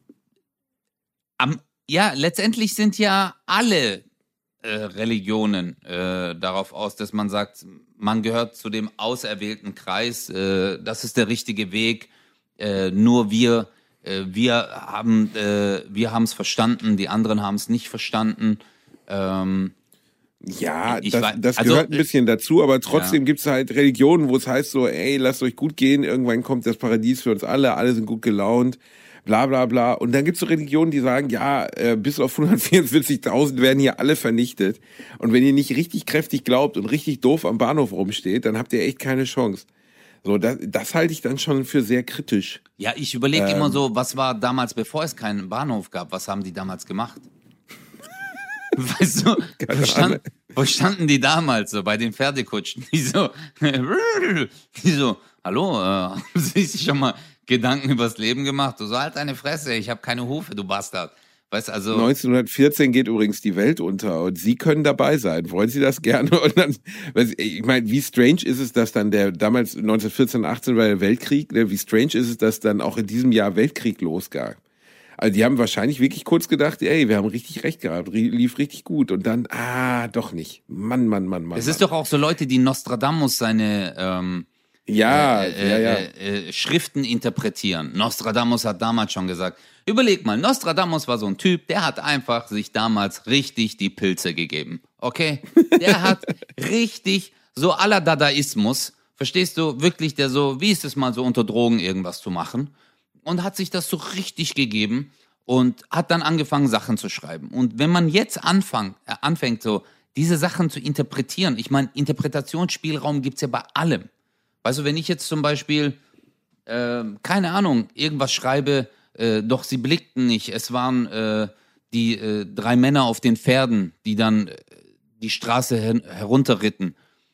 am, ja, letztendlich sind ja alle äh, Religionen äh, darauf aus, dass man sagt, man gehört zu dem auserwählten Kreis. Äh, das ist der richtige Weg. Äh, nur wir, äh, wir haben, äh, wir haben es verstanden. Die anderen haben es nicht verstanden. Ähm, Ja, ich das, weiß, das gehört also, ein bisschen dazu, aber trotzdem ja. gibt's halt Religionen, wo es heißt so, ey, lasst euch gut gehen, irgendwann kommt das Paradies für uns alle, alle sind gut gelaunt, bla bla bla. Und dann gibt's so Religionen, die sagen, ja, äh, bis auf hundertvierundvierzigtausend werden hier alle vernichtet. Und wenn ihr nicht richtig kräftig glaubt und richtig doof am Bahnhof rumsteht, dann habt ihr echt keine Chance. So, das, das halte ich dann schon für sehr kritisch. Ja, ich überlege ähm, immer so, was war damals, bevor es keinen Bahnhof gab, was haben die damals gemacht? Weißt du, wo, stand, wo standen die damals so bei den Pferdekutschen? Die so, die so, hallo, äh, haben Sie sich schon mal Gedanken übers Leben gemacht? Du so, halt deine Fresse, ich habe keine Hufe, du Bastard. Weißt also neunzehnhundertvierzehn geht übrigens die Welt unter und Sie können dabei sein. Wollen Sie das gerne? Und dann, ich meine, wie strange ist es, dass dann der damals neunzehnhundertvierzehn, achtzehn war der Weltkrieg, ne? Wie strange ist es, dass dann auch in diesem Jahr Weltkrieg losgab? Also die haben wahrscheinlich wirklich kurz gedacht, ey, wir haben richtig recht gehabt, lief richtig gut. Und dann, ah, doch nicht. Mann, Mann, Mann, Mann. Es ist doch auch so Leute, die Nostradamus seine ähm, ja, äh, ja, ja. Äh, äh, Schriften interpretieren. Nostradamus hat damals schon gesagt, überleg mal, Nostradamus war so ein Typ, der hat einfach sich damals richtig die Pilze gegeben. Okay? Der hat richtig so à la Dadaismus, verstehst du, wirklich der so, wie ist es mal so unter Drogen irgendwas zu machen? Und hat sich das so richtig gegeben und hat dann angefangen, Sachen zu schreiben. Und wenn man jetzt anfang, äh, anfängt, so diese Sachen zu interpretieren, ich meine, Interpretationsspielraum gibt's ja bei allem. Weißt du, wenn ich jetzt zum Beispiel, äh, keine Ahnung, irgendwas schreibe, äh, doch sie blickten nicht, es waren äh, die äh, drei Männer auf den Pferden, die dann äh, die Straße her- herunterritten,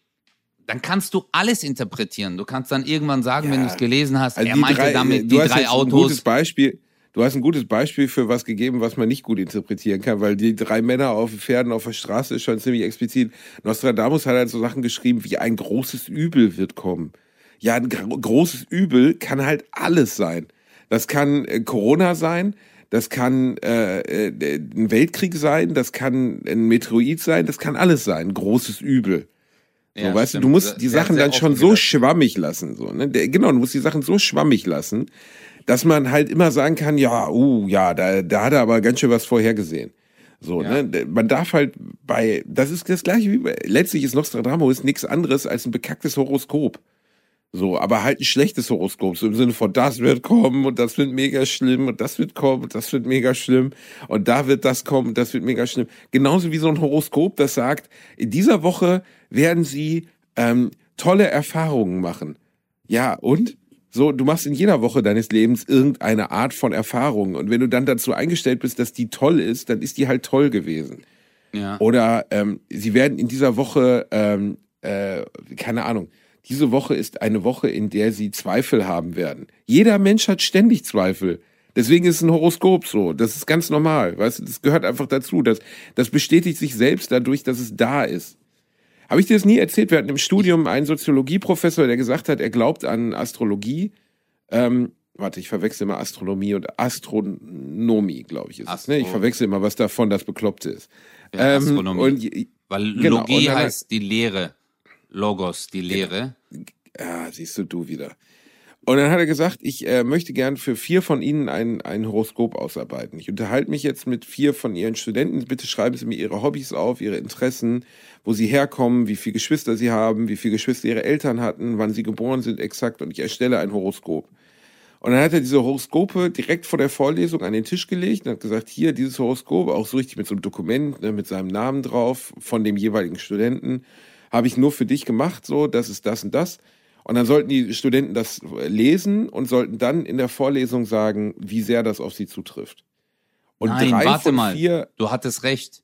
dann kannst du alles interpretieren. Du kannst dann irgendwann sagen, ja, wenn du es gelesen hast, also er meinte drei, damit die drei Autos. Ein gutes Beispiel, du hast ein gutes Beispiel für was gegeben, was man nicht gut interpretieren kann, weil die drei Männer auf Pferden auf der Straße ist schon ziemlich explizit. Nostradamus hat halt so Sachen geschrieben, wie ein großes Übel wird kommen. Ja, ein gro- großes Übel kann halt alles sein. Das kann äh, Corona sein, das kann äh, äh, ein Weltkrieg sein, das kann ein Meteorit sein, das kann alles sein. Ein großes Übel. So, ja, weißt du, du musst die sehr, Sachen sehr dann schon so schwammig lassen, so, ne? Der, genau, du musst die Sachen so schwammig lassen, dass man halt immer sagen kann, ja, uh, ja, da, da hat er aber ganz schön was vorhergesehen. So, ja. Ne? Man darf halt bei, das ist das Gleiche wie, bei, letztlich ist Nostradamus nichts anderes als ein bekacktes Horoskop. So, aber halt ein schlechtes Horoskop, so im Sinne von, das wird kommen und das wird mega schlimm und das wird kommen und das wird mega schlimm und da wird das kommen und das wird mega schlimm. Genauso wie so ein Horoskop, das sagt, in dieser Woche werden sie ähm, tolle Erfahrungen machen. Ja, und? So, du machst in jeder Woche deines Lebens irgendeine Art von Erfahrung und wenn du dann dazu eingestellt bist, dass die toll ist, dann ist die halt toll gewesen. Ja. Oder ähm, sie werden in dieser Woche, ähm, äh, keine Ahnung, diese Woche ist eine Woche, in der sie Zweifel haben werden. Jeder Mensch hat ständig Zweifel. Deswegen ist ein Horoskop so. Das ist ganz normal. Weißt du, das gehört einfach dazu. Das, das bestätigt sich selbst dadurch, dass es da ist. Habe ich dir das nie erzählt? Wir hatten im Studium einen Soziologieprofessor, der gesagt hat, er glaubt an Astrologie. Ähm, warte, ich verwechsel immer Astronomie und Astronomie, glaube ich, ist Astro- es. Ne? Ich verwechsel immer, was davon das Bekloppte ist. Ja, ähm, Astronomie. Und, Weil genau, Logie und heißt die Lehre. Logos, die Lehre. Ja, siehst du, du wieder. Und dann hat er gesagt, ich äh, möchte gern für vier von Ihnen ein, ein Horoskop ausarbeiten. Ich unterhalte mich jetzt mit vier von Ihren Studenten. Bitte schreiben Sie mir Ihre Hobbys auf, Ihre Interessen, wo Sie herkommen, wie viele Geschwister Sie haben, wie viele Geschwister Ihre Eltern hatten, wann Sie geboren sind exakt. Und ich erstelle ein Horoskop. Und dann hat er diese Horoskope direkt vor der Vorlesung an den Tisch gelegt und hat gesagt, hier, dieses Horoskop, auch so richtig mit so einem Dokument, ne, mit seinem Namen drauf, von dem jeweiligen Studenten, habe ich nur für dich gemacht, so, das ist das und das. Und dann sollten die Studenten das lesen und sollten dann in der Vorlesung sagen, wie sehr das auf sie zutrifft. Und Nein, drei warte von mal, vier, du hattest recht.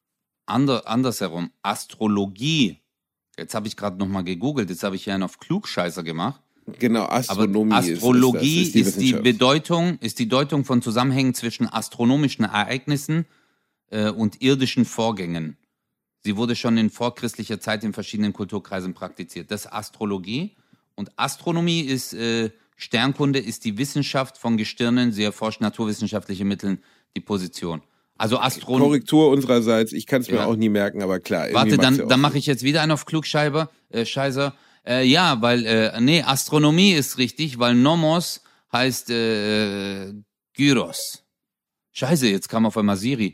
Ander, andersherum, Astrologie. Jetzt habe ich gerade nochmal gegoogelt, jetzt habe ich hier einen auf Klugscheißer gemacht. Genau, Astronomie Aber Astrologie ist, ist, das, ist, die, ist die Bedeutung, ist die Deutung von Zusammenhängen zwischen astronomischen Ereignissen äh, und irdischen Vorgängen. Sie wurde schon in vorchristlicher Zeit in verschiedenen Kulturkreisen praktiziert. Das ist Astrologie. Und Astronomie ist äh, Sternkunde, ist die Wissenschaft von Gestirnen. Sie erforscht naturwissenschaftliche Mittel, die Position. Also Astronomie. Korrektur unsererseits, ich kann es mir Ja. auch nie merken, aber klar. Warte, dann, ja dann mache ich jetzt wieder einen auf Klugscheiber, äh, Scheißer. Äh, ja, weil, äh, nee, Astronomie ist richtig, weil Nomos heißt äh, Gyros. Scheiße, jetzt kam auf einmal Siri.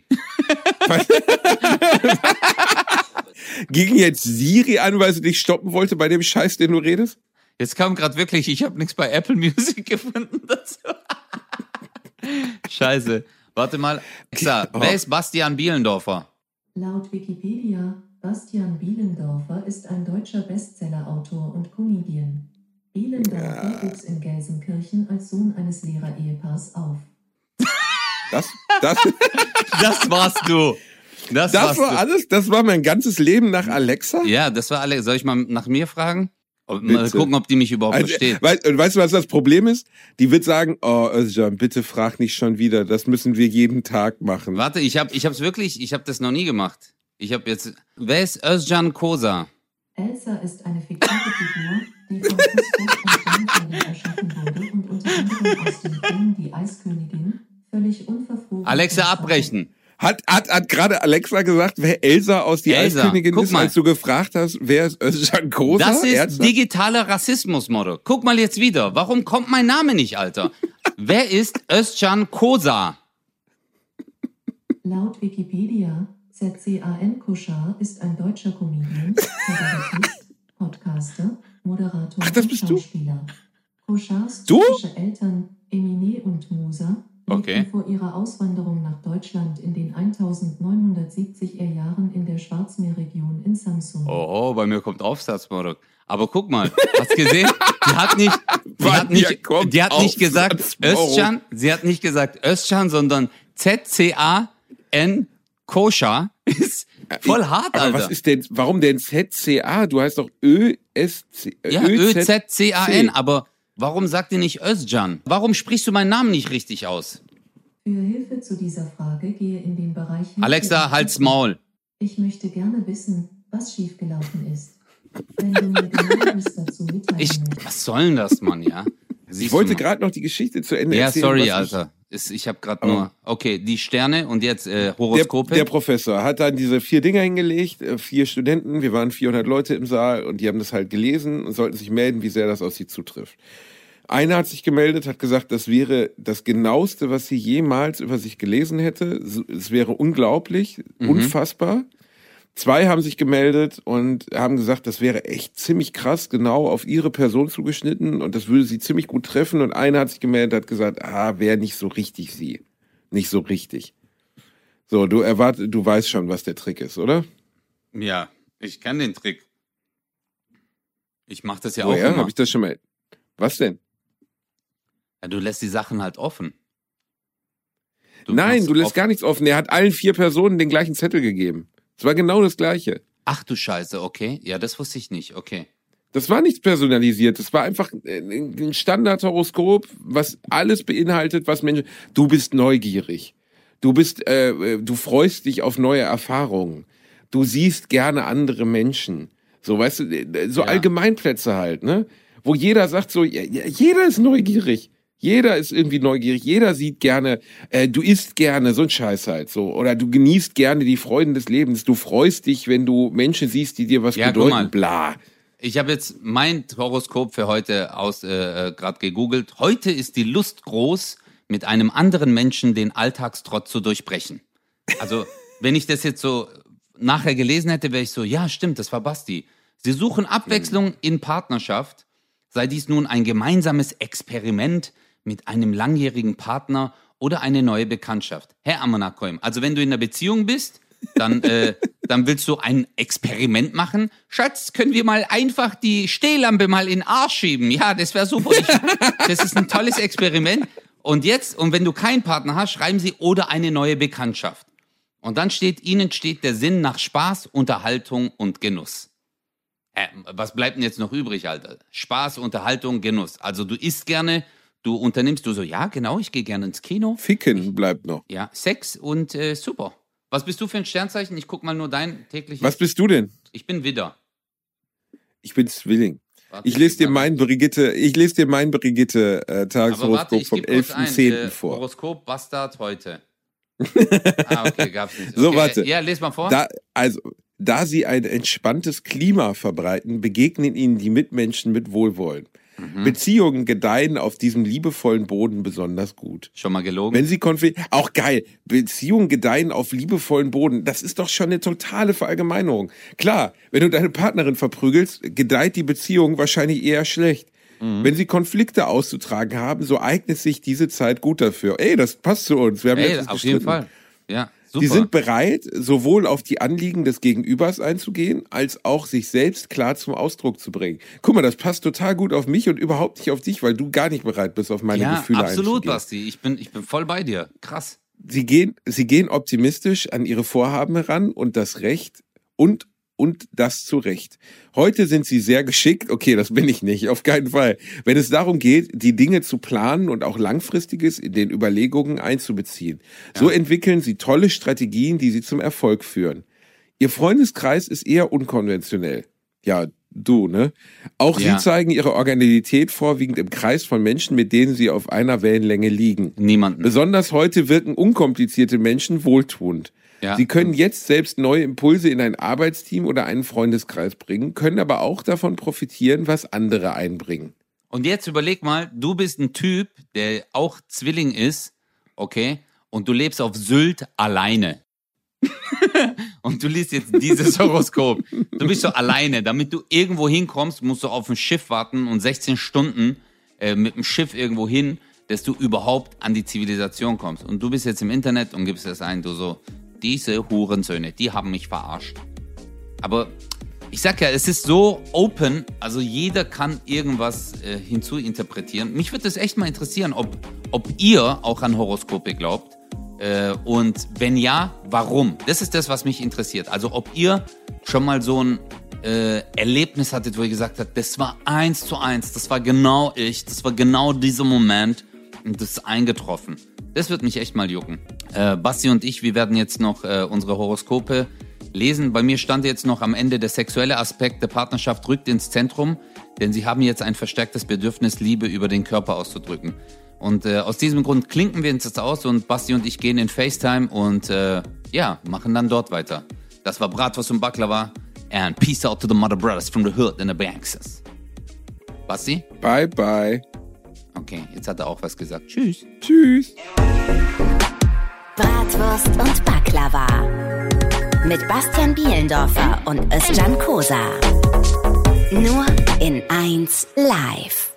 Ging jetzt Siri an, weil sie dich stoppen wollte bei dem Scheiß, den du redest? Jetzt kam gerade wirklich, ich habe nichts bei Apple Music gefunden dazu. Scheiße. Warte mal. Alexa, Oh. wer ist Bastian Bielendorfer? Laut Wikipedia, Bastian Bielendorfer ist ein deutscher Bestsellerautor und Comedian. Bielendorfer wuchs in Gelsenkirchen als Sohn eines Lehrerehepaars auf. Das, das, Das warst du. Das, das warst war du. alles? Das war mein ganzes Leben nach Alexa? Ja, das war alle. Soll ich mal nach mir fragen? Ob, Bitte. mal gucken, ob die mich überhaupt Also, versteht. weißt, und weißt du, was das Problem ist? Die wird sagen, oh, Özcan, bitte frag nicht schon wieder. Das müssen wir jeden Tag machen. Warte, ich habe ich hab's wirklich, ich habe das noch nie gemacht. Ich habe jetzt, wer ist Özcan Kosa? Elsa ist eine fiktive Figur, die von Christoph und Steinfelder erschaffen wurde und unter anderem aus den Filmen Die Eiskönigin, Völlig unverfroren. Alexa, abbrechen. Hat, hat, hat gerade Alexa gesagt, wer Elsa aus Die Elsa, Eiskönigin guck ist, mal. als du gefragt hast, wer ist Özcan Kosa? Das ist Ernsthaft? digitaler Rassismus, Motto. Guck mal jetzt wieder. Warum kommt mein Name nicht, Alter? Wer ist Özcan Kosa? Laut Wikipedia, Zcan Koşar ist ein deutscher Comedian, Kabarettist, Podcaster, Moderator Ach, das und bist du? Schauspieler. Koşars Du? türkische Eltern, Emine und Musa, lebten Okay. vor ihrer Auswanderung nach Deutschland in den neunzehnhundertsiebziger Jahren in der Schwarzmeerregion in Samsun. Oh, oh, bei mir kommt Aufsatz, Motto. Aber guck mal, hast gesehen? Die hat nicht, die Bei hat mir nicht, kommt die hat nicht gesagt Aufsatz, Moro. Özcan, sie hat nicht gesagt Özcan, sondern Z C A N Koşar ist voll hart, Aber Alter. was ist denn, warum denn Z C A? Du heißt doch Ö S C. Ja, Ö Z C A N, aber warum sagt ihr nicht Özcan? Warum sprichst du meinen Namen nicht richtig aus? Für Hilfe zu dieser Frage gehe in den Bereich... Alexa, halt's Maul. Ich möchte gerne wissen, was schiefgelaufen ist. Wenn du mir Genaueres dazu mitteilen Ich, möchtest. was soll denn das, Mann, ja? Ich Siehst wollte du mal. gerade noch die Geschichte zu Ende Ja, erzählen. sorry, was ich- Alter. Ist, ich habe gerade Aber- nur... Okay, die Sterne und jetzt äh, Der, Horoskope. der Professor hat dann diese vier Dinger hingelegt, äh, vier Studenten, wir waren vierhundert Leute im Saal und die haben das halt gelesen und sollten sich melden, wie sehr das auf sie zutrifft. Einer hat sich gemeldet, hat gesagt, das wäre das Genaueste, was sie jemals über sich gelesen hätte. Es wäre unglaublich, Mhm. unfassbar. Zwei haben sich gemeldet und haben gesagt, das wäre echt ziemlich krass, genau auf ihre Person zugeschnitten und das würde sie ziemlich gut treffen. Und einer hat sich gemeldet, hat gesagt, ah, wäre nicht so richtig sie. Nicht so richtig. So, du erwartet, du weißt schon, was der Trick ist, oder? Ja, ich kenne den Trick. Ich mache das ja auch Woher? immer. Habe ich das schon mal? Was denn? Ja, du lässt die Sachen halt offen. Du Nein, machst du lässt offen. gar nichts offen. Er hat allen vier Personen den gleichen Zettel gegeben. Es war genau das Gleiche. Ach du Scheiße, okay. Ja, das wusste ich nicht, okay. Das war nichts personalisiert. Das war einfach ein Standardhoroskop, was alles beinhaltet, was Menschen. Du bist neugierig. Du bist, äh, du freust dich auf neue Erfahrungen. Du siehst gerne andere Menschen. So, weißt du, so Ja. Allgemeinplätze halt, ne? Wo jeder sagt so, ja, ja, jeder ist neugierig. Jeder ist irgendwie neugierig. Jeder sieht gerne, äh, du isst gerne, so ein Scheiß halt so. Oder du genießt gerne die Freuden des Lebens. Du freust dich, wenn du Menschen siehst, die dir was Ja, guck bedeuten. mal. Bla. Ich habe jetzt mein Horoskop für heute aus äh, gerade gegoogelt. Heute ist die Lust groß, mit einem anderen Menschen den Alltagstrott zu durchbrechen. Also, wenn ich das jetzt so nachher gelesen hätte, wäre ich so, ja, stimmt, das war Basti. Sie suchen Abwechslung in Partnerschaft, sei dies nun ein gemeinsames Experiment mit einem langjährigen Partner oder eine neue Bekanntschaft. Herr Amanakoim, also wenn du in einer Beziehung bist, dann, äh, dann willst du ein Experiment machen. Schatz, können wir mal einfach die Stehlampe mal in den Arsch schieben? Ja, das wäre super. Ich, das ist ein tolles Experiment. Und jetzt, und wenn du keinen Partner hast, schreiben sie oder eine neue Bekanntschaft. Und dann steht, ihnen steht der Sinn nach Spaß, Unterhaltung und Genuss. Äh, was bleibt denn jetzt noch übrig, Alter? Spaß, Unterhaltung, Genuss. Also du isst gerne, du unternimmst, du so, ja genau, ich gehe gerne ins Kino. Ficken bleibt noch. Ja, Sex und äh, super. Was bist du für ein Sternzeichen? Ich guck mal nur dein tägliches. Was bist du denn? Ich bin Widder. Ich bin Zwilling. Warte, Ich lese dir warte. mein Brigitte, ich lese dir mein Brigitte äh, Aber warte, Tageshoroskop ich vom gebe kurz elften ein. zehnten Äh, vor. Horoskop Bastard heute. Ah, okay, gab's nicht. Okay. So, warte. Ja, les mal vor. Da, also, da sie ein entspanntes Klima verbreiten, begegnen ihnen die Mitmenschen mit Wohlwollen. Mhm. Beziehungen gedeihen auf diesem liebevollen Boden besonders gut. Schon mal gelogen? Wenn sie konfli auch geil, Beziehungen gedeihen auf liebevollen Boden, das ist doch schon eine totale Verallgemeinerung. Klar, wenn du deine Partnerin verprügelst, gedeiht die Beziehung wahrscheinlich eher schlecht. Mhm. Wenn sie Konflikte auszutragen haben, so eignet sich diese Zeit gut dafür. Ey, das passt zu uns. Wir haben Ey, letztens auf jeden gestritten. Fall. Ja, super. Die sind bereit, sowohl auf die Anliegen des Gegenübers einzugehen, als auch sich selbst klar zum Ausdruck zu bringen. Guck mal, das passt total gut auf mich und überhaupt nicht auf dich, weil du gar nicht bereit bist, auf meine ja, Gefühle absolut, einzugehen. Basti. Ich bin, ich bin voll bei dir. Krass. Sie gehen, sie gehen optimistisch an ihre Vorhaben heran und das Recht und und das zu Recht. Heute sind sie sehr geschickt, okay, das bin ich nicht, auf keinen Fall. Wenn es darum geht, die Dinge zu planen und auch Langfristiges in den Überlegungen einzubeziehen. So entwickeln sie tolle Strategien, die sie zum Erfolg führen. Ihr Freundeskreis ist eher unkonventionell. Ja, du, ne? Auch Ja. sie zeigen ihre Originalität vorwiegend im Kreis von Menschen, mit denen sie auf einer Wellenlänge liegen. Niemanden. Besonders heute wirken unkomplizierte Menschen wohltuend. Ja. Sie können jetzt selbst neue Impulse in ein Arbeitsteam oder einen Freundeskreis bringen, können aber auch davon profitieren, was andere einbringen. Und jetzt überleg mal, du bist ein Typ, der auch Zwilling ist, okay, und du lebst auf Sylt alleine. Und du liest jetzt dieses Horoskop. Du bist so alleine. Damit du irgendwo hinkommst, musst du auf ein Schiff warten und sechzehn Stunden äh, mit dem Schiff irgendwo hin, dass du überhaupt an die Zivilisation kommst. Und du bist jetzt im Internet und gibst das ein, du so, diese Hurensöhne, die haben mich verarscht. Aber ich sag ja, es ist so open, also jeder kann irgendwas äh, hinzuinterpretieren. Mich würde es echt mal interessieren, ob, ob ihr auch an Horoskope glaubt. Äh, und wenn ja, warum? Das ist das, was mich interessiert. Also ob ihr schon mal so ein äh, Erlebnis hattet, wo ihr gesagt habt, das war eins zu eins, das war genau ich, das war genau dieser Moment und das ist eingetroffen. Das wird mich echt mal jucken. Äh, Basti und ich, wir werden jetzt noch äh, unsere Horoskope lesen. Bei mir stand jetzt noch am Ende, der sexuelle Aspekt der Partnerschaft rückt ins Zentrum, denn sie haben jetzt ein verstärktes Bedürfnis, Liebe über den Körper auszudrücken. Und äh, aus diesem Grund klinken wir uns jetzt aus und Basti und ich gehen in FaceTime und äh, ja, machen dann dort weiter. Das war Bratwurst und Baklava and peace out to the mother brothers from the hood and the Banks. Basti? Bye, bye. Okay, jetzt hat er auch was gesagt. Tschüss. Tschüss. Bratwurst und Baklava. Mit Bastian Bielendorfer und Özcan Kosa. Nur in eins Live.